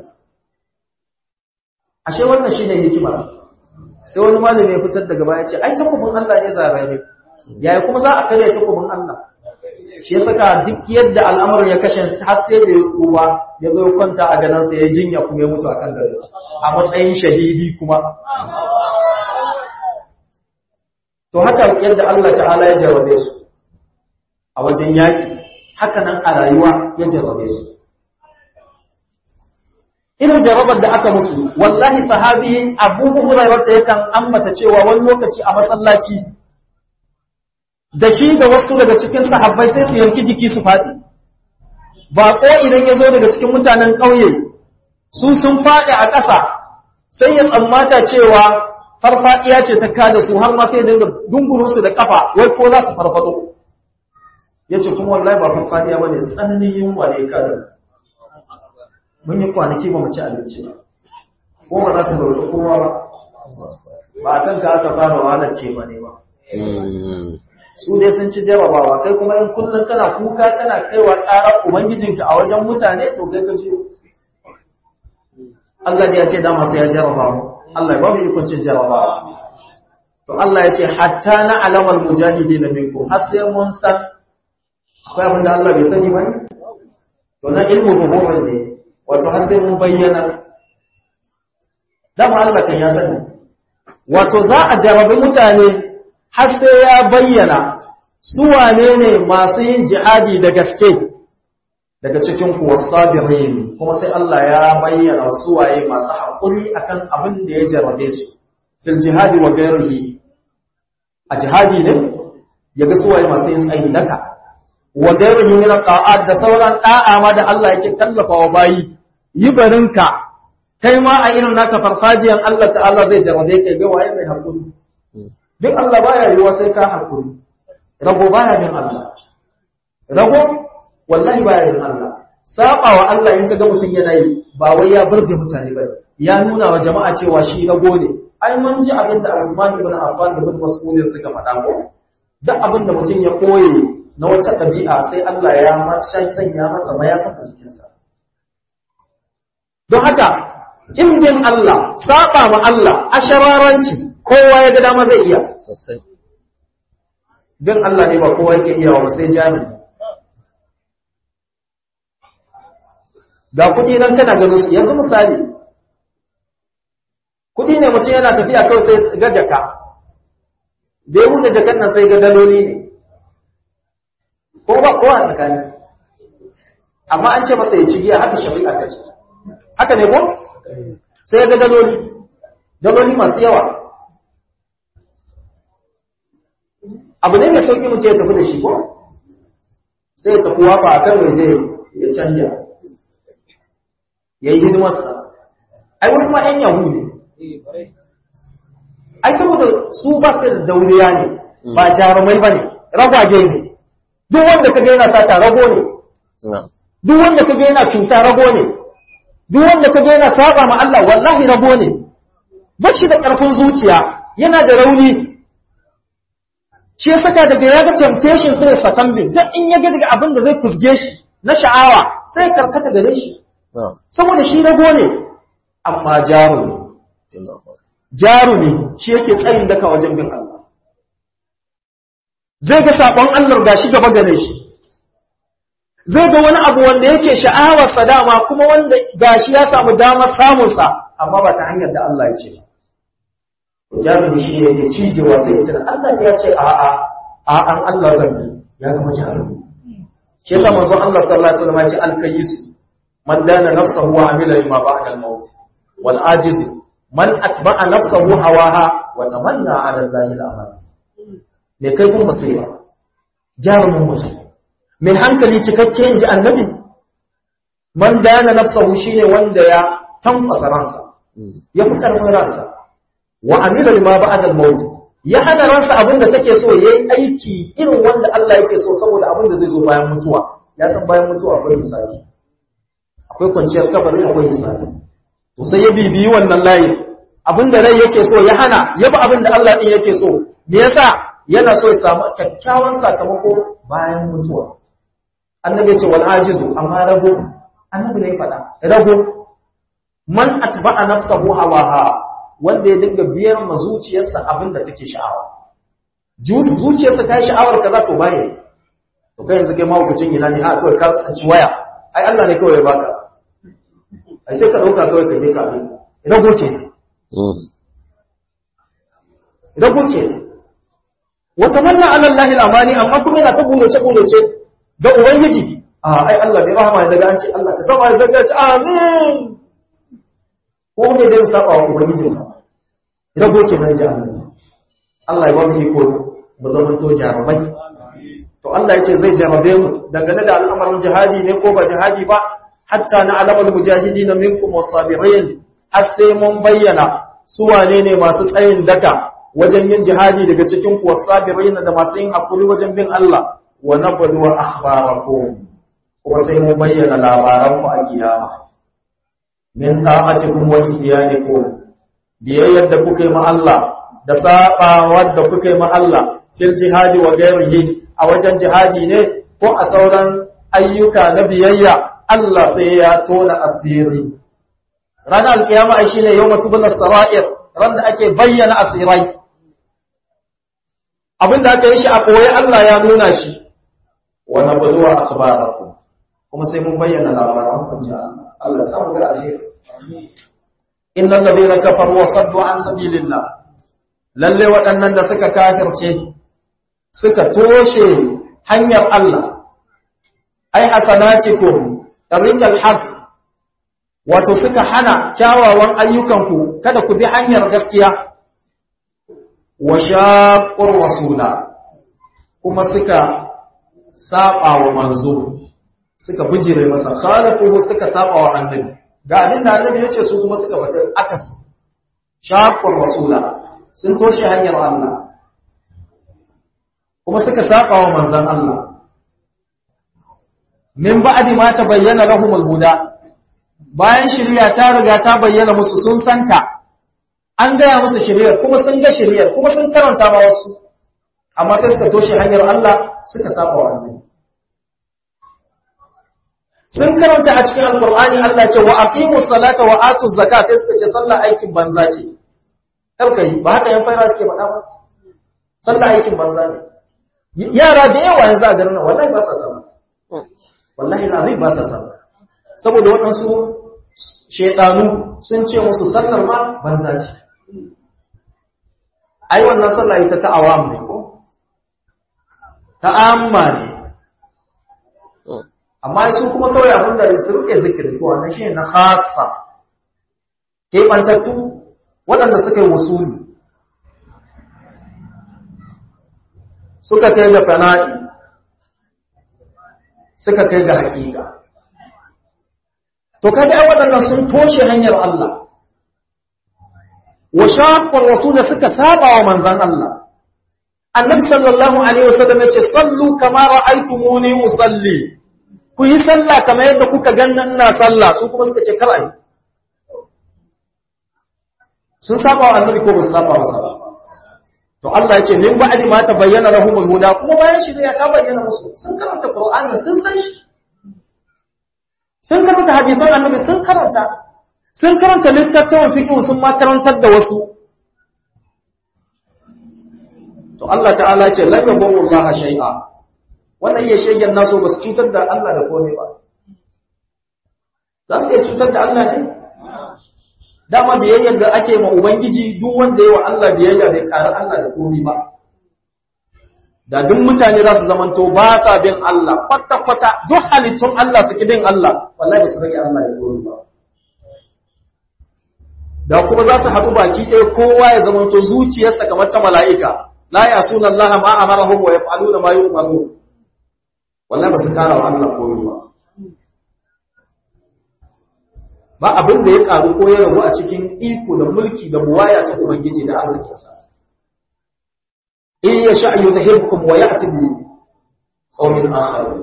Ashe wannan shi ne hikima. Sai wani malami ya fitar daga baya ce ai takubin Allah ne zarare, yaya kuma za a kare takubin Allah? Shi ya saka duk yadda al'amarin ya kashe har sai da ya tsuba ya zo kwanta a ganansa ya jinya kuma ya mutu akan gado a matsayin shahidi kuma. To haka yadda Allah ta'ala ya jarrabe su a wajen yaki, haka nan a rayuwa ya jarrabe su. Irin jarabar da aka musu, wallahi sahabi Abu Hurairah ta yakan ambata cewa wani lokaci a masallaci da shi da wasu daga cikin sahabbai sai su yanki jiki su faɗi. Baƙo idan ya zo daga cikin mutanen ƙauye, su sun faɗi a ƙasa, sai ya tsammata cewa farfaɗiya ce ta kada su har ma sai dinga dungurunsu da ƙafa, wai ko za su farfaɗo. Ya ce kuma wallahi ba farfaɗiya ba ne, tsananin yunwa ne ya kada. Mun yi kwanaki ba mu ci abinci ba, ko ba za su roƙi kowa ba, ba a kanka aka fara wahalar ce ba ne ba. Su dai sun ci jarabawa, kai kuma in kullum kana kuka kana kaiwa ƙarar ubangijinka a wajen mutane to kai ka ce. Allah ne ya ce dama sai ya jarabawa, Allah ya ba mu ikon cin jarabawa. To Allah ya ce hatta na alamar mujahidi na minkum, har sai mun san akwai abin da Allah bai sani ba ne? To na ilmu rubuwar ne. Wato har sai mun bayyana, dama Allah kan ya sani, wato za a jarabi mutane har sai ya bayyana su wane ne masu yin jihadi da gaske daga cikin kuwa sabirin, kuma sai Allah ya bayyana su waye masu haƙuri akan abin da ya jarabe su fil jihadi wa gairihi. A jihadi ne ya ga su waye masu yin tsayin daka, wa gairihi min ta'at da sauran da'a ma da Allah yake tallafa wa bayi. Yi barinka, kai ma a irin naka farfajiyan Allah ta'ala zai jarabe kai ga waye mai haƙuri. Duk Allah baya yiwa sai ka haƙuri. Rago baya bin Allah. Rago wallahi baya bin Allah. Saba wa Allah in kaga mutum yana yi ba wai ya burge mutane ba. Ya nuna wa jama'a cewa shi rago ne. Ai mun ji abin da Uthman ibn Affan da Ibn Mas'ud suka faɗa ko. Duk abin da mutum ya koye na wata ɗabi'a sai Allah ya sanya masa mayafin a jikinsa. Don haka, in bin Allah, saba ma Allah, ashararanci, kowa ya ga dama zai iya. Bin Allah ne ba kowa yake iya wa sai jami'i. Ga kuɗi nan kana ganin su, yanzu misali, kuɗi ne mutum yana tafiya kawai sai ga jaka, da ya buɗe jakan nan sai ga daloli ne ko ba kowa tsakani amma an ce masa ya ci giya haka shari'a ta ce haka ne ko sai ga daloli daloli masu yawa abu ne mai sauki mutum ya tafi da shi ko sai ya tafi wafa a kan waje ya canja ya yi hidimarsa ai wasu ma ‘yan yahu ne ai saboda su ba su da dauriya ne ba jarumai ba ne ragwaje ne duk wanda ka yana sata rago ne duk wanda ka yana cuta rago ne duk wanda ka yana saba ma Allah wallahi rago ne ba shi da ƙarfin zuciya yana da rauni shi ya saka daga ya ga temptation sai ya sakambin dan in ya ga daga abin da zai fusge shi na sha'awa sai karkata gare shi saboda shi rago ne amma jaru ne jaru ne shi yake tsayin daka wajen bin Allah zai ga sakon Allah gashi gaba gare shi zai ga wani abu wanda yake sha'awar sa dama kuma wanda gashi ya samu damar samun sa amma ba ta hanyar da Allah ya ce jarumi shi ne ya cijewa sai ya tuna Allah ya ce a'a a'an Allah zambi ya zama jarumi shi yasa manzo Allah sallallahu alaihi wasallam ya ce al-kayyis man dana nafsahu wa amila lima ba'da al-maut wal ajiz man atba'a nafsahu hawaha wa tamanna 'ala Allah al-amal ne kai kun basira jarumin mutum mai hankali cikakken ji annabi man dana nafsahu shine wanda ya tanfasa ransa ya fi karfin ransa wa amila lima ba'da al-maut ya hana ransa abinda take so yayi aiki irin wanda Allah yake so saboda abinda zai zo bayan mutuwa ya san bayan mutuwa akwai hisabi akwai kwanciyar kabari akwai hisabi to sai ya bibiyi wannan layi abinda rai yake so ya hana ya bi abinda Allah din yake so me yasa yana so ya samu kyakkyawan sakamako bayan mutuwa annabi ya ce wal ajizu amma rago annabi ne ya faɗa rago man atba'a nafsahu hawaha wanda ya dinga biyar ma zuciyarsa abinda take sha'awa zuciyarsa ta yi sha'awar kaza to baya to kai yanzu kai mahaukacin ina ne a kawai ka tsanci waya ai Allah ne kawai ya baka ai sai ka dauka kawai ka je ka abin rago ke rago ke wata manna ala Allah al-amani amma kuma yana ta burace burace ga ubangiji a ai Allah bai rahama ne daga an ce Allah ka saba da daga ce amin ko ne da saba wa ubangiji rago ke nan ji Allah Allah ya ba mu iko mu zama to jarumai to Allah ya ce zai jarabe mu dangane da al'amarin jihadi ne ko ba jihadi ba hatta na alamul mujahidin minkum was-sabirin har sai mun bayyana su wane ne masu tsayin daka wajen yin jihadi daga cikin ku was-sabirin da masu yin hakuri wajen bin Allah wa nabdu akhbarakum kuma sai mun bayyana labaran ku a kiyama min ta'atikum wa isyanikum biyayyar da kuka yi ma Allah da sabawar da kuka yi ma Allah fil jihadi wa ghairihi a wajen jihadi ne ko a sauran ayyuka na biyayya Allah sai ya tona asiri ranar alkiyama ai shine yawma tubla sarair ran da ake bayyana asirai abinda aka yi shi a koyi Allah ya nuna shi wa nabduwa akhbarakum kuma sai mun bayyana labaran ku ji Allah Allah ya samu ga alheri innal ladina kafaru wa saddu an sabilillah lalle waɗannan da suka kafirce suka toshe hanyar Allah ai hasanatikum tariqal haqq wato suka hana kyawawan ayyukanku kada ku bi hanyar gaskiya wa shaqqur rasula kuma suka saba wa manzo suka bijire masa khalafuhu suka saba wa annabi ga abin da annabi yace su kuma suka faɗi akasi shaqqur rasula sun toshe hanyar Allah kuma suka saba wa manzon Allah min ba'di ma tabayyana lahumul huda bayan shari'a ta riga ta bayyana musu sun santa an gaya musu shari'ar kuma sun ga shari'ar kuma sun karanta ma wasu amma sai suka toshe hanyar Allah suka saba wa annabi sun karanta a cikin alqur'ani Allah ce wa aqimus salata wa atuz zakata sai suka ce sallah aikin banza ce karkai ba haka yan fara suke faɗa ba sallah aikin banza ne yara da yawa yanzu a garin wallahi ba sa sallah wallahi na zai ba sa sallah saboda waɗansu shedanu sun ce musu sallar ma banza ce ai wannan sallah ita ta awam ne ko ta amma ne amma su kuma kawai abin da su rike zikiri to wannan shine na khassa ke bantattu waɗanda suka yi wusuli suka kai ga fana'i suka kai ga hakika to kaga ai waɗannan sun toshe hanyar Allah wa shaqqar rasul suka saba wa manzon Allah annabi sallallahu alaihi wasallam ya ce sallu kama ra'aytumuni usalli ku yi sallah kamar yadda kuka ganna ina sallah su kuma suka ce kar ai sun saba wa annabi ko ba su saba masa ba to Allah ya ce min ba'di ma tabayyana lahumul huda kuma bayan shi ya ta bayyana musu sun karanta Qur'ani sun san shi sun karanta hadisan annabi sun karanta sun karanta littattafan fiqh sun ma karantar da wasu to Allah ta'ala ya ce la yadurru Allah shay'a wannan iya shegen naso ba su cutar da Allah da komai ba za su iya cutar da Allah ne dama biyayyar da ake ma ubangiji duk wanda yayi wa Allah biyayya bai ƙara Allah da komai ba da duk mutane za su zamanto ba sa bin Allah kwata kwata duk halittun Allah su bin Allah wallahi ba su rage Allah ya komai ba da kuma za su haɗu baki ɗaya kowa ya zamanto zuciyarsa kamar ta mala'ika la yasuna Allah ma amarahum wa yaf'aluna ma yu'marun wallahi ba su kara wa Allah komai ba ba abin da ya karu ko ya rabu a cikin iko da mulki da buwaya ta ubangiji da arzikinsa in yasha yuzhibkum wa ya'ti bi qawmin akharin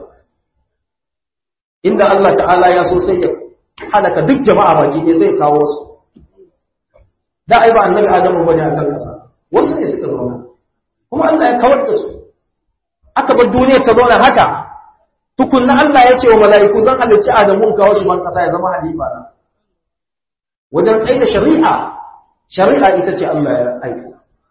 inda Allah ta'ala ya so sai ya halaka duk jama'a baki ɗaya sai ya kawo su da ai ba annabi Adamu bane akan kasa wasu ne suka zauna kuma Allah ya kawar da su aka bar duniya ta zauna haka tukunna Allah ya ce wa mala'iku zan halicci Adamu in kawo shi ban kasa ya zama halifa na wajen tsaye da shari'a shari'a ita ce Allah ya aiko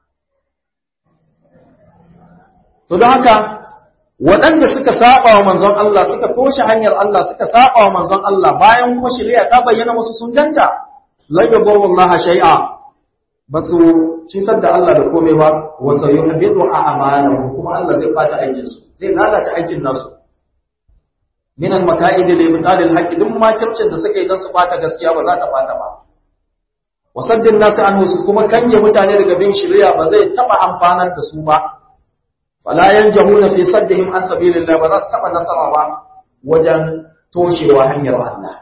to don haka waɗanda suka saba wa manzon Allah suka toshe hanyar Allah suka saba wa manzon Allah bayan kuma shari'a ta bayyana musu sun ganta la yadurru Allah shay'a basu cutar da Allah da komai ba wa sayuhbitu a'malahum kuma Allah zai bata aikin su zai lalata aikin nasu min al-maka'id li ibtal al-haqq duk makircin da suka yi dan su bata gaskiya ba za ta bata ba wasaddin nasu anhu su kuma kanye mutane daga bin shari'a ba zai taba amfanar da su ba fala yanjahuna fi saddihim an sabilillah ba za su taba nasara ba wajen toshewa hanyar Allah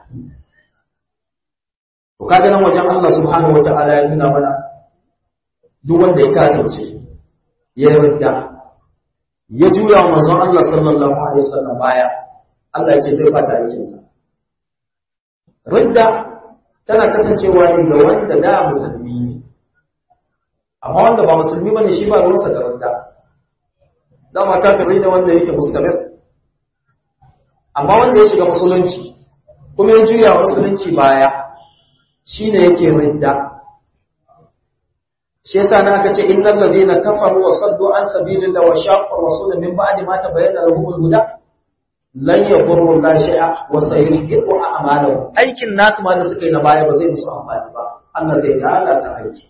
to kaga nan wajen Allah subhanahu wataala ya nuna mana duk wanda ya kafirce ya yarda ya juya wa manzon Allah sallallahu alaihi wasallam baya Allah ya ce zai fata aikinsa ridda tana kasancewa ne ga wanda da musulmi ne amma wanda ba musulmi bane shi ba ruwansa da ridda dama kafiri ne wanda yake mustamir amma wanda ya shiga musulunci kuma ya juya musulunci baya shine yake ridda shi yasa na aka ce innal ladina kafaru wa saddu an sabilillahi wa shaqqu rasula min ba'di ma tabayyana lahumul huda lan yadurru la shay'a wa sayuhbitu a'malahum aikin nasu ma da suka yi na baya ba zai musu amfani ba Allah zai lalata aiki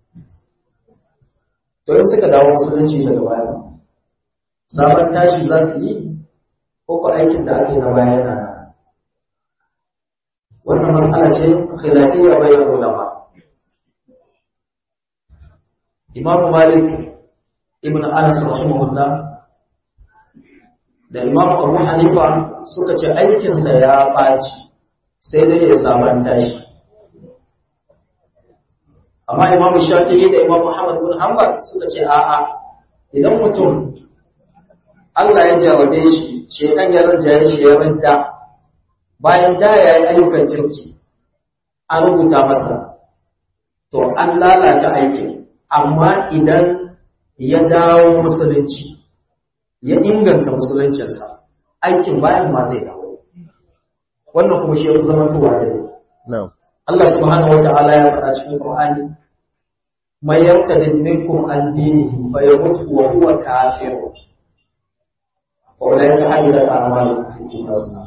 to in suka dawo musulunci daga baya sabon tashi za su yi ko ko aikin da aka yi na baya yana wannan mas'ala ce khilafiyya bayan ulama Imam Malik ibn Anas rahimahullah da Imam Abu Hanifa suka ce aikinsa ya ɓaci sai dai ya sabanta shi amma Imam Shafi'i da Imam Muhammad bin Hanbal suka ce a'a idan mutum Allah ya jarabe shi shedan ya rinjaye shi ya rinda bayan da ya yi ayyukan kirki an rubuta masa to an lalata aikin amma idan ya dawo musulunci ya inganta musuluncinsa aikin bayan ma zai dawo wannan kuma shi ya zama tuwa da zai Allah subhanahu wata'ala ya faɗa cikin Qur'ani may yartadid minkum an dinihi fa yamut wa huwa kafir fa ulaika habita a'maluhum fi dunya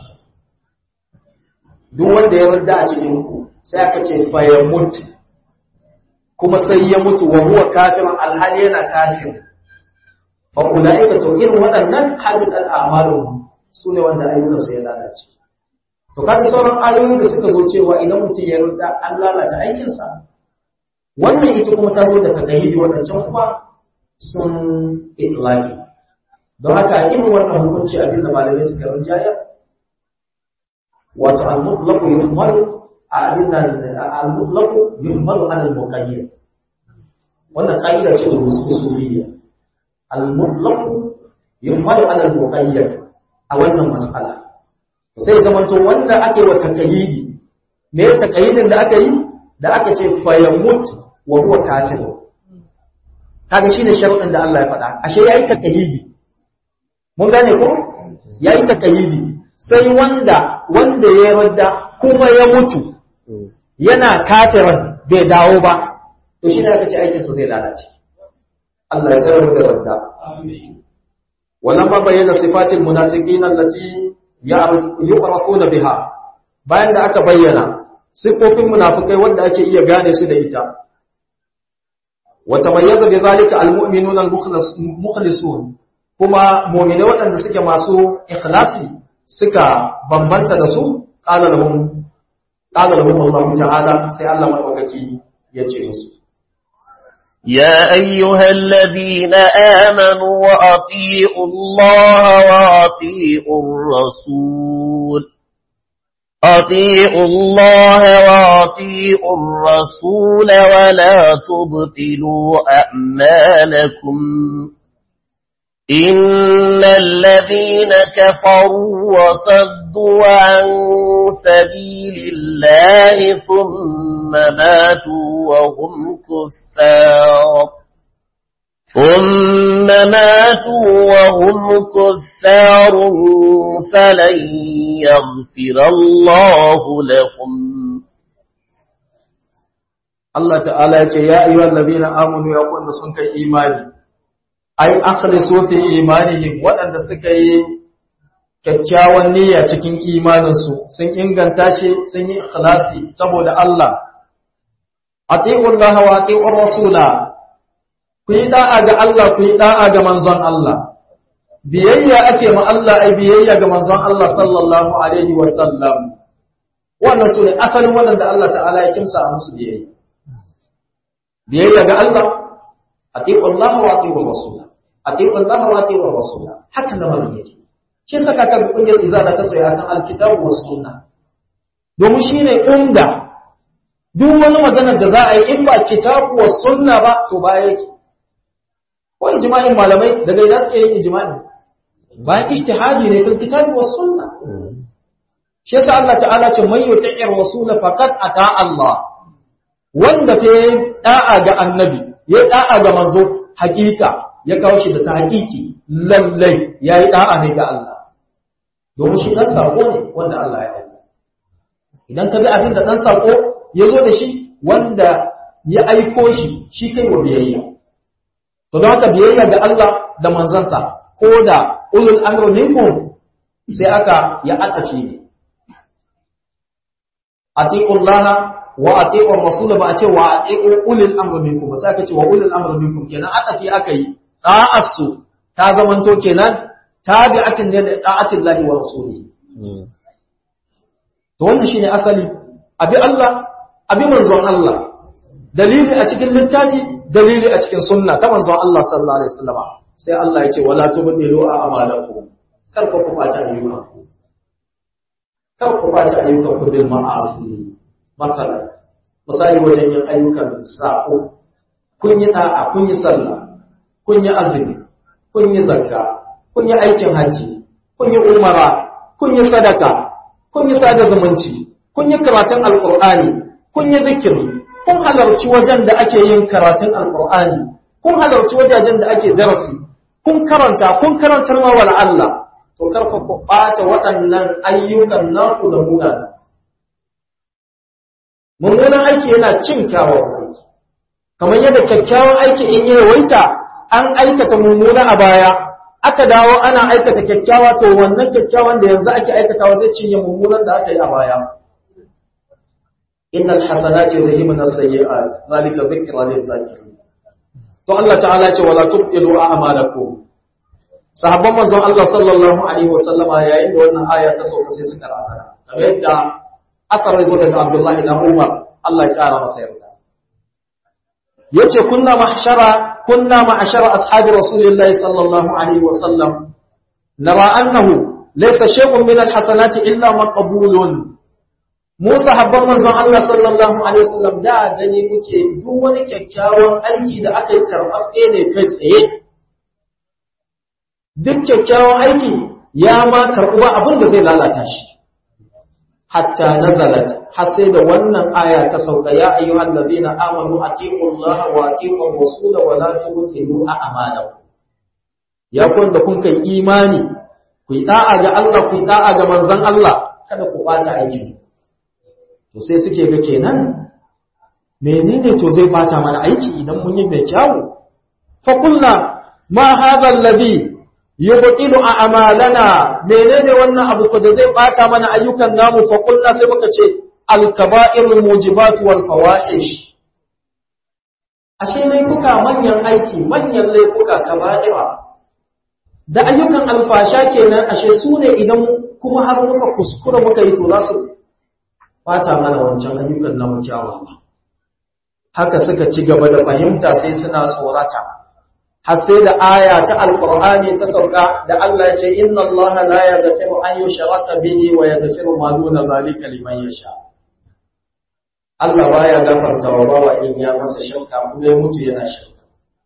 duk wanda ya yarda a cikin ku sai aka ce fa yamut a kuma sai ya mutu wa huwa kafirun alhali yana kafir fa ulaika to irin waɗannan hadith al'amalu sune wanda ayyukan su ya lalace to kaga sauran ayoyi da suka zo cewa idan mutum ya rudda an lalata aikin sa wannan ita kuma ta zo da takayyidi wadancan kuma sun itlaqi don haka irin wannan hukunci abinda malamai suka rinjaya wato al-mutlaq yuhmalu abinda al-mutlaq yuhmalu ala al-muqayyad wannan kaida ce da usuliyya al-mutlaq yuhmalu ala al-muqayyad a wannan mas'ala sai zamanto wanda ake wa takayyidi me takayyidin da aka yi da aka ce fayamut wa huwa kafir kaga shine sharuɗin da Allah ya faɗa ashe yayi takayyidi mun gane ko yayi takayyidi sai wanda wanda ya yarda kuma ya mutu yana kafiran bai dawo ba to shine aka ce aikin sa zai lalace Allah ya tsare mu da radda amin walamma bayyana sifatil munafiqina allati yu'rafuna biha bayan da aka bayyana sifofin munafikai wanda ake iya gane su da ita wa tamayyaza bi zalika almu'minuna almukhlisun kuma mu'mini waɗanda suke masu ikhlasi suka bambanta da su qala lahum qala lahum Allah ta'ala sai Allah madaukaki ya ce musu يا أيها الذين آمنوا وأطيعوا الله وأطيعوا الرسول أطيعوا الله وأطيعوا الرسول ولا تبطلوا أعمالكم إن الذين كفروا وصدوا عن سبيل الله ثم ماتوا وهم كفار ثم ماتوا وهم كفار فلن يغفر الله لهم الله تعالى يا أيها الذين آمنوا يقول سنك إيماني أي أخلصوا في إيمانهم وأن سكي kyakkyawan niyya cikin imaninsu sun inganta shi sun yi ikhlasi saboda Allah atiullaha wa atiur rasula ku yi da'a ga Allah ku yi da'a ga manzon Allah biyayya ake ma Allah ai biyayya ga manzon Allah sallallahu alaihi wa sallam wannan sune asalin wanda Allah ta'ala ya kimsa a musu biyayya biyayya ga Allah atiullaha wa atiur rasula atiullaha wa atiur rasula haka da wannan yake shi saka kan kungiyar izala ta tsaya kan alkitabu was sunna domin shine umda duk wani maganar da za a yi in ba kitabu was sunna ba to ba yake ko ijma'in malamai daga ina suke yin ijma'i bayan ijtihadi ne fil kitabu was sunna shi yasa Allah ta'ala ce man yuti'ir rasul faqad ata Allah wanda fa da'a ga annabi ya da'a ga manzo hakika ya kawo shi da ta hakiki lallai yayi da'a ne ga Allah domin shi dan sako ne wanda Allah ya aika idan ka bi abin da dan sako ya zo da shi wanda ya aiko shi shi kai wa biyayya to don haka biyayya ga Allah da manzansa ko da ulul amri minkum sai aka ya atafi ne atiullaha wa atiur rasul ba a ce wa atiu ulul amri minkum ba sai aka ce wa ulul amri minkum kenan atafi aka yi da'asu ta zamanto kenan tabi'atin ne da da'atin lahi wa rasulihi to wannan shine asali abi Allah abi manzon Allah dalili a cikin littafi dalili a cikin sunna ta manzon Allah sallallahu alaihi wasallam sai Allah ya ce wala tubdilu a'malakum kar ku kubata ayyukanku kar ku kubata ayyukanku bil ma'asi masalan misali wajen yin ayyukan sa'o kun yi da'a kun yi sallah kun yi azumi kun yi zakka kun yi aikin hajji kun yi umara kun yi sadaka kun yi sada zumunci kun yi karatun alqur'ani kun yi zikiri kun halarci wajen da ake yin karatun alqur'ani kun halarci wajajen da ake darasi kun karanta kun karantar ma wala Allah to karfa ku bata waɗannan ayyukan naku da munana mummunan aiki yana cin kyawawan aiki kamar yadda kyakkyawan aiki in yi yawaita an aikata mummuna a baya aka dawo ana aikata kyakkyawa to wannan kyakkyawan da yanzu ake aikatawa zai cinye mummunan da aka yi a baya innal hasanati yudhhibuna as-sayyi'at zalika dhikra lil-zakirin. To Allah ta'ala ce wala tubtilu a'malakum. Sahabban manzon Allah sallallahu alaihi wasallama yayin da wannan aya ta sauka sai suka razana. Kamar yadda aka rawaito daga Abdullah ibn Umar, Allah ya kara masa yarda. Yace kunna mahshara kunna ma'ashara ashabi rasulillahi sallallahu alaihi wasallam nara annahu laysa shay'un min al-hasanati illa maqbulun. Mu sahabban manzon Allah sallallahu alaihi wasallam da gani muke duk wani kyakkyawan aiki da aka yi karɓaɓɓe ne kai tsaye. Duk kyakkyawan aiki ya ma karɓi ba abin da zai lalata shi. Hatta nazalat har sai da wannan aya ta sauka ya ayyuhal ladina amanu atiqullaha wa atiqur rasula wa la tubtilu a'malakum. Ya kun da kun kai imani ku yi da'a ga Allah ku yi da'a ga manzon Allah kada ku bata aiki. To sai suke ga kenan menene to zai bata mana aiki idan mun yi mai kyau. Fa kulna ma hadha alladhi yubtilu a'malana, menene wannan abu ko da zai bata mana ayyukan namu. Fa kulna sai muka ce al-kaba'irul mujibat wal fawahish. Ashe laifuka manyan aiki, manyan laifuka kaba'ira da ayyukan alfasha kenan, ashe su ne idan kuma har muka kuskura muka yi to za su bata mana wancan ayyukan namu kyawawa. Haka suka ci gaba da fahimta sai suna tsorata. Har sai da aya ta alqur'ani ta sauka da Allah ya ce inna Allah la yaghfiru an yushraka bihi wa yaghfiru ma duna zalika liman yasha. Allah baya gafarta wa bawa in ya masa shirka kuma ya mutu yana shirka.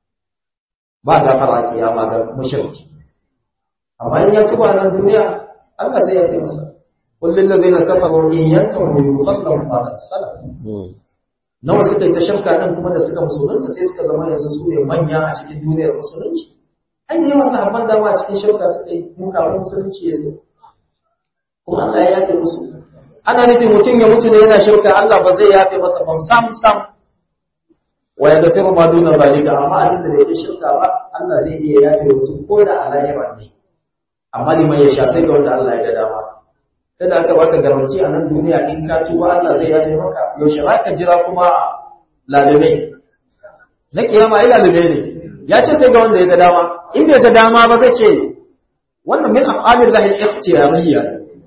Ba gafara kiyama ga mushriki. Amma in ya tuba nan duniya Allah zai yafe masa. Qul lil ladzina kafaru in yantahu yufallahu ma qad salaf. Nawa suka yi ta shirka ɗin kuma da suka musulunta sai suka zama yanzu su ne manya a cikin duniyar musulunci. An yi masa habban dama a cikin shirka suka yi muka musulunci ya zo. Kuma Allah ya yafe musu. Ana nufin mutum ya mutu ne yana shirka Allah ba zai yafe masa ba sam sam. Wa ya gafiru ma duna zalika, amma abin da bai shirka ba Allah zai iya yafe mutum ko da a lahira ne. Amma liman ya sha sai ga wanda Allah ya ga dama. Kada aka baka garanti a nan duniya in ka tuba Allah zai yafe maka, yaushe za ka jira kuma lalube na kiyama ai lalube ne. Ya ce sai ga wanda ya ga dama, in bai ga dama ba zai ce wannan min af'alil lahi ikhtiyariyya,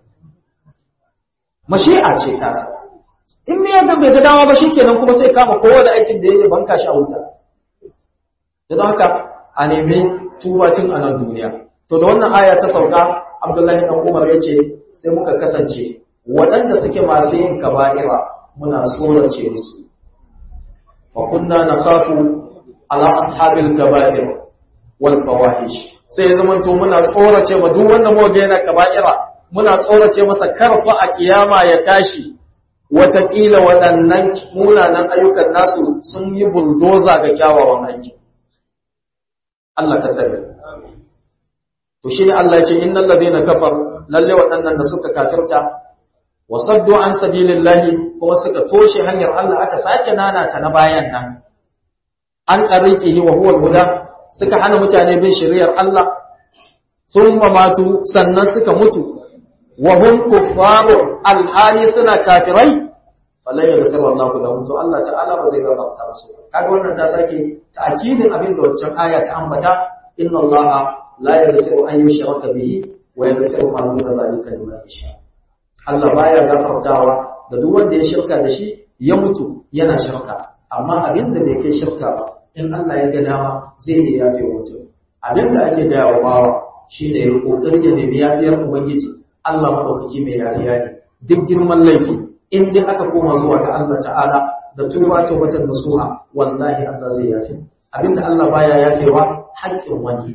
mashi'a ce ta sa. In me ya ga bai ga dama ba shikenan kuma sai kama kowa da aikin da yake banka shi a wuta. Don haka a nemi tuba tun a nan duniya. To da wannan aya ta sauka Abdullahi dan Umar ya ce sai muka kasance waɗanda suke masu yin kaba'ira muna tsorace musu. Fa kunna nakhafu ala ashabil kaba'ir wal fawahish. Sai zaman to muna tsorace ma duk wanda mu ga yana kaba'ira, muna tsorace masa karfa a kiyama ya tashi wataƙila waɗannan munanan ayyukan nasu sun yi buldoza ga kyawawan aiki. Allah ka tsare. To shine Allah ya ce innal ladina kafaru, lalle waɗannan da suka kafirta wa saddu an sabilillahi kuma suka toshe hanyar Allah, aka sake nanata na bayan nan an tariqihi wa huwa al-huda, suka hana mutane bin shari'ar Allah, thumma matu sannan suka mutu wa hum kuffaru alhali suna kafirai, falan yaghfiru Allahu lahum, to Allah ta'ala ba zai gafarta musu. Kaga wannan ta sake ta'kidin abin da wancan aya ta ambata, inna Allaha la yaghfiru an yushraka bihi wa yaghfiru ma duna zalika liman yasha. Allah baya gafartawa da duk wanda ya shirka da shi ya mutu yana shirka, amma abin da bai kai shirka ba in Allah ya ga dama zai iya yafe mutum. Abin da ake gaya wa bawa shine ya kokari ya nemi yafiyar ubangiji. Allah madaukaki mai yafiya ne duk girman laifi, in dai aka koma zuwa ga Allah ta'ala da tuba tawbatan nasuha, wallahi Allah zai yafe. Abinda Allah baya yafewa haƙƙin wani.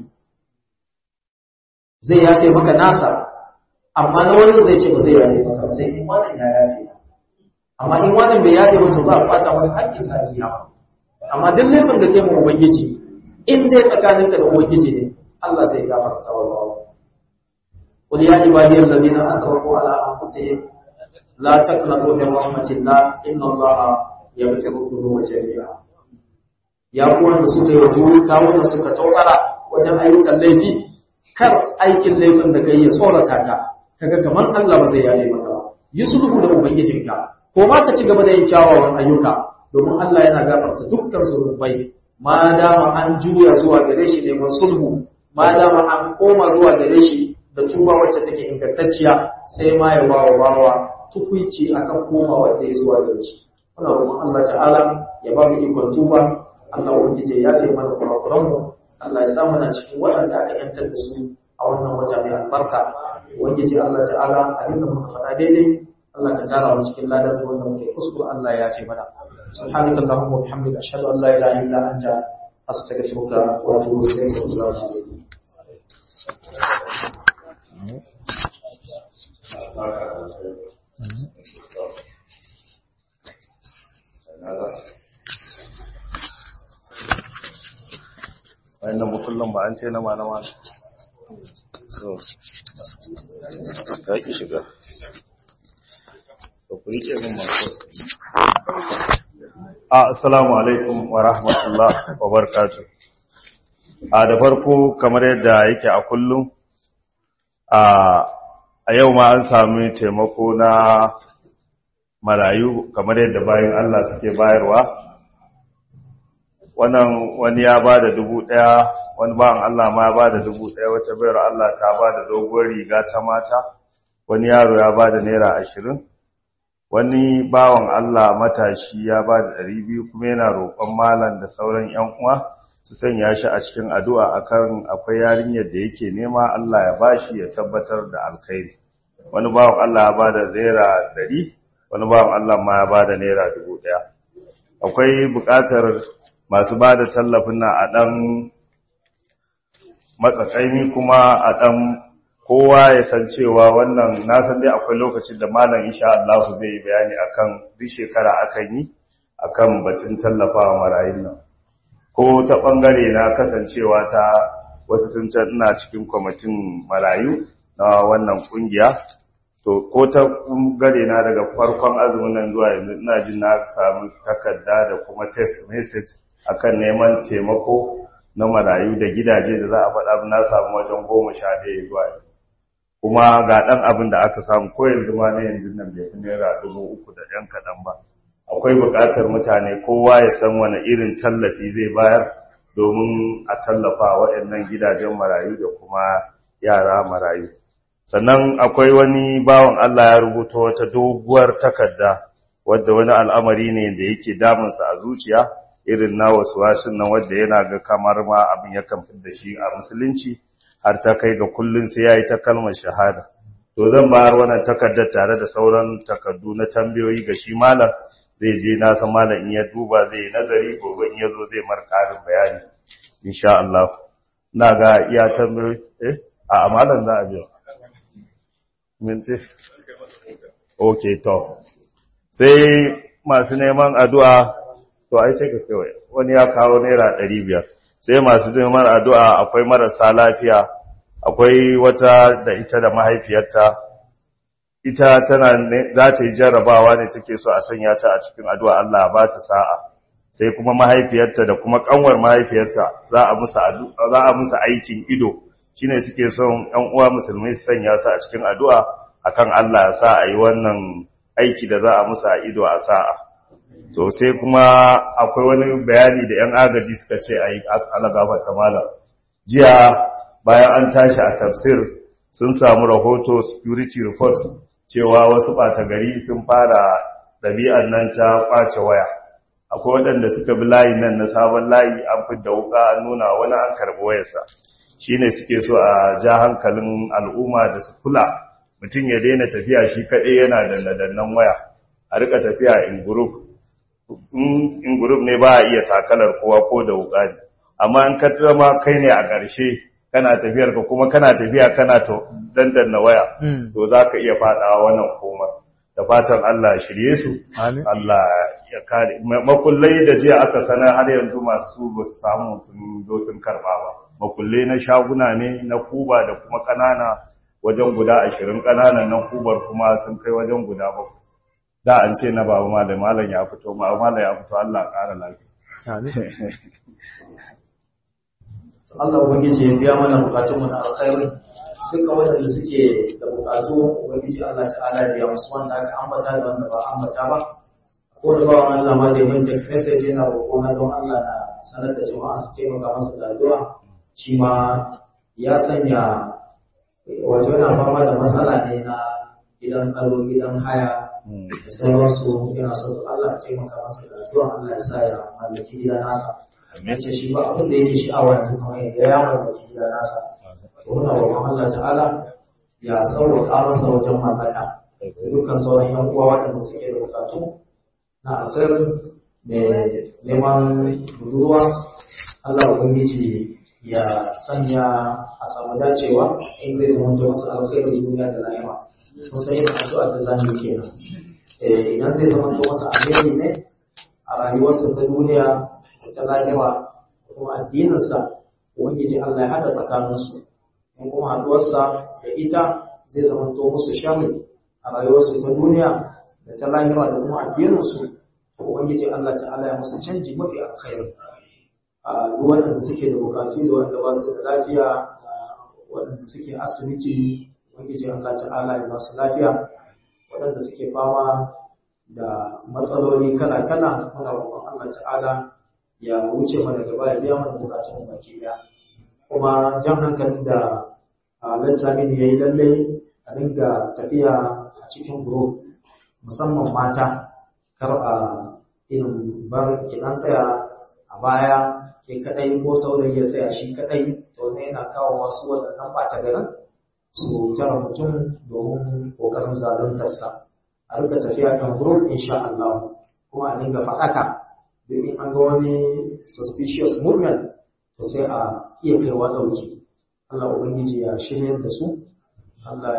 Zai yafe maka nasa, amma na wani zai ce ba zai yafe maka sai in wannan ya yafe. Amma in wannan bai yafe ba to za a fata masa haƙƙin sa kiyama. Amma duk laifin da kai mu ubangiji, in dai tsakaninka da ubangiji ne, Allah zai gafarta wa bawa. قل يا عبادي الذين أسرفوا على أنفسهم لا تقنطوا من رحمة الله إن الله يغفر الذنوب جميعا. يا قوم suka yi wajen kawo da suka taukara wajen ayyukan laifi, kar aikin laifin da kai ya tsorata ka kaga kamar Allah ba zai yafe maka ba. Yi sulhu da ubangijinka, ko ma ka ci gaba da yin kyawawan ayyuka domin Allah yana gafarta dukkan zunubai ma dama an juya zuwa gare shi neman sulhu ma dama an koma zuwa gare shi da tuba wacce take ingantacciya sai ma ya bawa bawa tukuici akan koma wanda ya zuwa gare shi muna roƙon Allah ta'ala ya ba mu ikon tuba Allah ubangije ya ce mana kurakuran mu Allah ya sa mana cikin waɗanda aka yantar da su a wannan wata mai albarka ubangije Allah ta'ala abin da muka faɗa daidai Allah ka tara mu cikin ladan su wanda muke kuskure Allah ya yafe mana subhanaka allahumma wa bihamdika ashhadu an la ilaha illa anta astaghfiruka wa atubu ilayk assalamu alaikum wannan mukullin ba an ce na malama so ta ki shiga to ku rike min mako assalamu alaikum wa rahmatullah wa barakatuh a da farko kamar yadda yake a kullum a a yau ma an sami taimako na marayu kamar yadda bayan Allah suke bayarwa wannan wani ya ba da dubu ɗaya wani bawan Allah ma ya ba da dubu ɗaya wata bayar Allah ta ba da doguwar riga ta mata wani yaro ya ba da naira ashirin wani bawan Allah matashi ya ba da ɗari biyu kuma yana roƙon malam da sauran ƴan uwa su sanya shi a cikin addu'a akan akwai yarinyar da yake nema Allah ya bashi ya tabbatar da alkhairi wani bawan Allah ya ba da naira ɗari wani bawan Allah ma ya ba da naira dubu ɗaya akwai buƙatar masu ba da tallafin na a ɗan matsakaimi kuma a ɗan kowa ya san cewa wannan nasan dai akwai lokacin da malam insha Allah zai yi bayani akan duk shekara akan yi akan batun tallafawa marayun nan ko ta ɓangare na kasancewa ta wasu sun can ina cikin kwamitin marayu na wannan ƙungiya to ko ta ɓangare na daga farkon azumin nan zuwa yanzu ina jin na samu takarda da kuma text message akan neman taimako na marayu da gidaje da za a faɗa na samu wajen goma sha ɗaya zuwa yanzu kuma ga ɗan abin da aka samu ko yanzu ma na yanzu nan bai fi naira dubu uku da ɗan kaɗan ba akwai buƙatar mutane kowa ya san wani irin tallafi zai bayar domin a tallafa waɗannan gidajen marayu da kuma yara marayu sannan akwai wani bawan Allah ya rubuta wata doguwar takarda wadda wani al'amari ne da yake damunsa a zuciya irin na wasu wasun nan wadda yana ga kamar ma abin ya kamfi da shi a musulunci har ta kai ga kullun sai ya yi ta kalmar shahada to zan bayar wannan takardar tare da sauran takardu na tambayoyi ga shi malam zai je na san malam in ya duba zai nazari gobe in ya zo zai mar ƙarin bayani insha Allah ina ga iya tambayoyi eh a malam za a biyo minti okay to sai masu neman addu'a to ai sai ka kawai wani ya kawo naira ɗari biyar sai masu neman addu'a akwai marasa lafiya akwai wata da ita da mahaifiyarta ita tana za ta yi jarrabawa ne take so a sanya ta a cikin addu'a Allah ba ta sa'a sai kuma mahaifiyarta da kuma kanwar mahaifiyarta za a musu addu'a za a musu aikin ido shine suke son ƴan uwa musulmai su sanya su a cikin addu'a akan Allah ya sa a yi wannan aiki da za a musu a ido a sa'a to sai kuma akwai wani bayani da ƴan agaji suka ce a yi alagafa ta malam jiya bayan an tashi a tafsir sun samu rahoto security report cewa wasu ɓata gari sun fara ɗabi'ar nan ta ƙwace waya akwai waɗanda suka bi layin nan na sabon layi an fidda wuka an nuna wani an karɓi wayarsa shine suke so a ja hankalin al'umma da su kula mutum ya daina tafiya shi kaɗai yana danne-dannen waya a rika tafiya in group in group ne ba a iya takalar kowa ko da wuka ne amma in ka zama kai ne a ƙarshe kana tafiyar ka kuma kana tafiya kana to dandanna waya to zaka iya fadawa wannan koma da fatan Allah shirye su Allah ya kare makullai da jiya aka sanar har yanzu masu ba su samu sun zo sun karba ba makullai na shaguna ne na kuba da kuma kanana wajen guda ashirin kananan nan kubar kuma sun kai wajen guda bakwai da an ce na baba malam malam ya fito ma malam ya fito Allah ƙara lafiya amin Allah ubangiji ya biya mana bukatun mu na alkhairi duka waɗanda suke da bukatu ubangiji Allah ta'ala ya biya musu, wanda aka ambata da wanda ba ambata ba, ko da ba wani Allah ma da yayin text message yana roƙo na don Allah na sanar da jama'a su taimaka masa da addu'a. Shi ma ya sanya wato yana fama da matsala ne na gidan aro, gidan haya da sauransu, yana so Allah ya taimaka masa da addu'a, Allah ya sa ya mallaki gidan nasa. Ya ce shi ba abin da yake sha'awa yanzu kamar yadda ya mallaki gidan nasa. Muna roƙon Allah ta'ala ya sauƙaƙa masa wajen mallaka da dukkan sauran yan uwa waɗanda suke da bukatu na alkhairi mai neman budurwa. Allah ubangiji ya sanya a samu dacewa in zai zama to masa alkhairi duniya da lahira. Mun san yin addu'ar da zamu yi kenan. Eh idan zai zama to masa alheri ne a rayuwarsa ta duniya da ta lahira, kuma addininsa ubangiji Allah ya hada tsakaninsu. In kuma haduwarsa da ita zai zama to musu sharri a rayuwarsu ta duniya da ta lahira da kuma addininsu, to ubangiji Allah ta'ala ya musu canji mafi alkhairi. A duk waɗanda suke da bukatu da wanda ba su da lafiya, da waɗanda suke asibiti, ubangiji Allah ta'ala ya ba su lafiya. Waɗanda suke fama da matsaloli kala-kala, muna roƙon Allah ta'ala ya wuce mana gaba ya biya mana bukatun baki daya. Kuma jan hankalin da Al-Samin ya yi lallai a dinga tafiya a cikin group, musamman mata, kar a irin bar ki dan tsaya a baya ke kadai ko saurayi ya tsaya shi kadai, to ne yana kawo wasu wadannan bata garin su tara mutum domin kokarin zaluntarsa. A rika tafiya kan group insha Allah, kuma a dinga faɗaka domin an ga wani suspicious movement to sai a iya kaiwa ɗauki. Allah Ubangiji ya shirya da su, Allah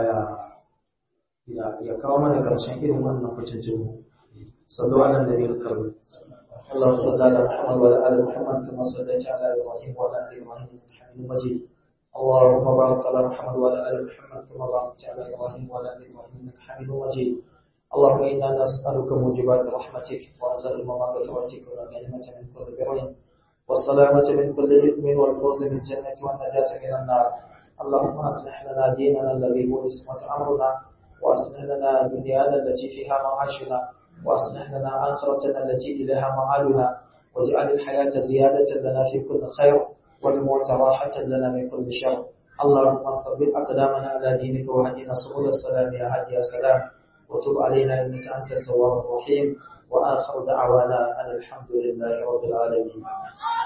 ya ya kawo mana ƙarshen irin wannan fitintunu. Sallu ala nabiyil karim. Allahumma salli ala Muhammad wa ala ali Muhammad kama sallaita ala Ibrahim wa ala ali Ibrahim innaka Hamidum Majid. Allahumma barik ala Muhammad wa ala ali Muhammad kama barakta ala Ibrahim wa ala ali Ibrahim innaka Hamidum Majid. اللهم إنا نسألك موجبات رحمتك وعزائم مغفرتك والغنيمة من كل بر والسلامة من كل إثم والفوز بالجنة والنجاة من النار. اللهم أصلح لنا ديننا الذي هو عصمة أمرنا، وأصلح لنا دنيانا التي فيها معاشنا، وأصلح لنا آخرتنا التي إليها معادنا، واجعل الحياة زيادة لنا في كل خير والموت راحة لنا من كل شر. اللهم ثبت أقدامنا على دينك وهدنا سبل السلام يا هادي يا سلام، وتب علينا إنك أنت التواب الرحيم. وآخر دعوانا أن الحمد لله رب العالمين.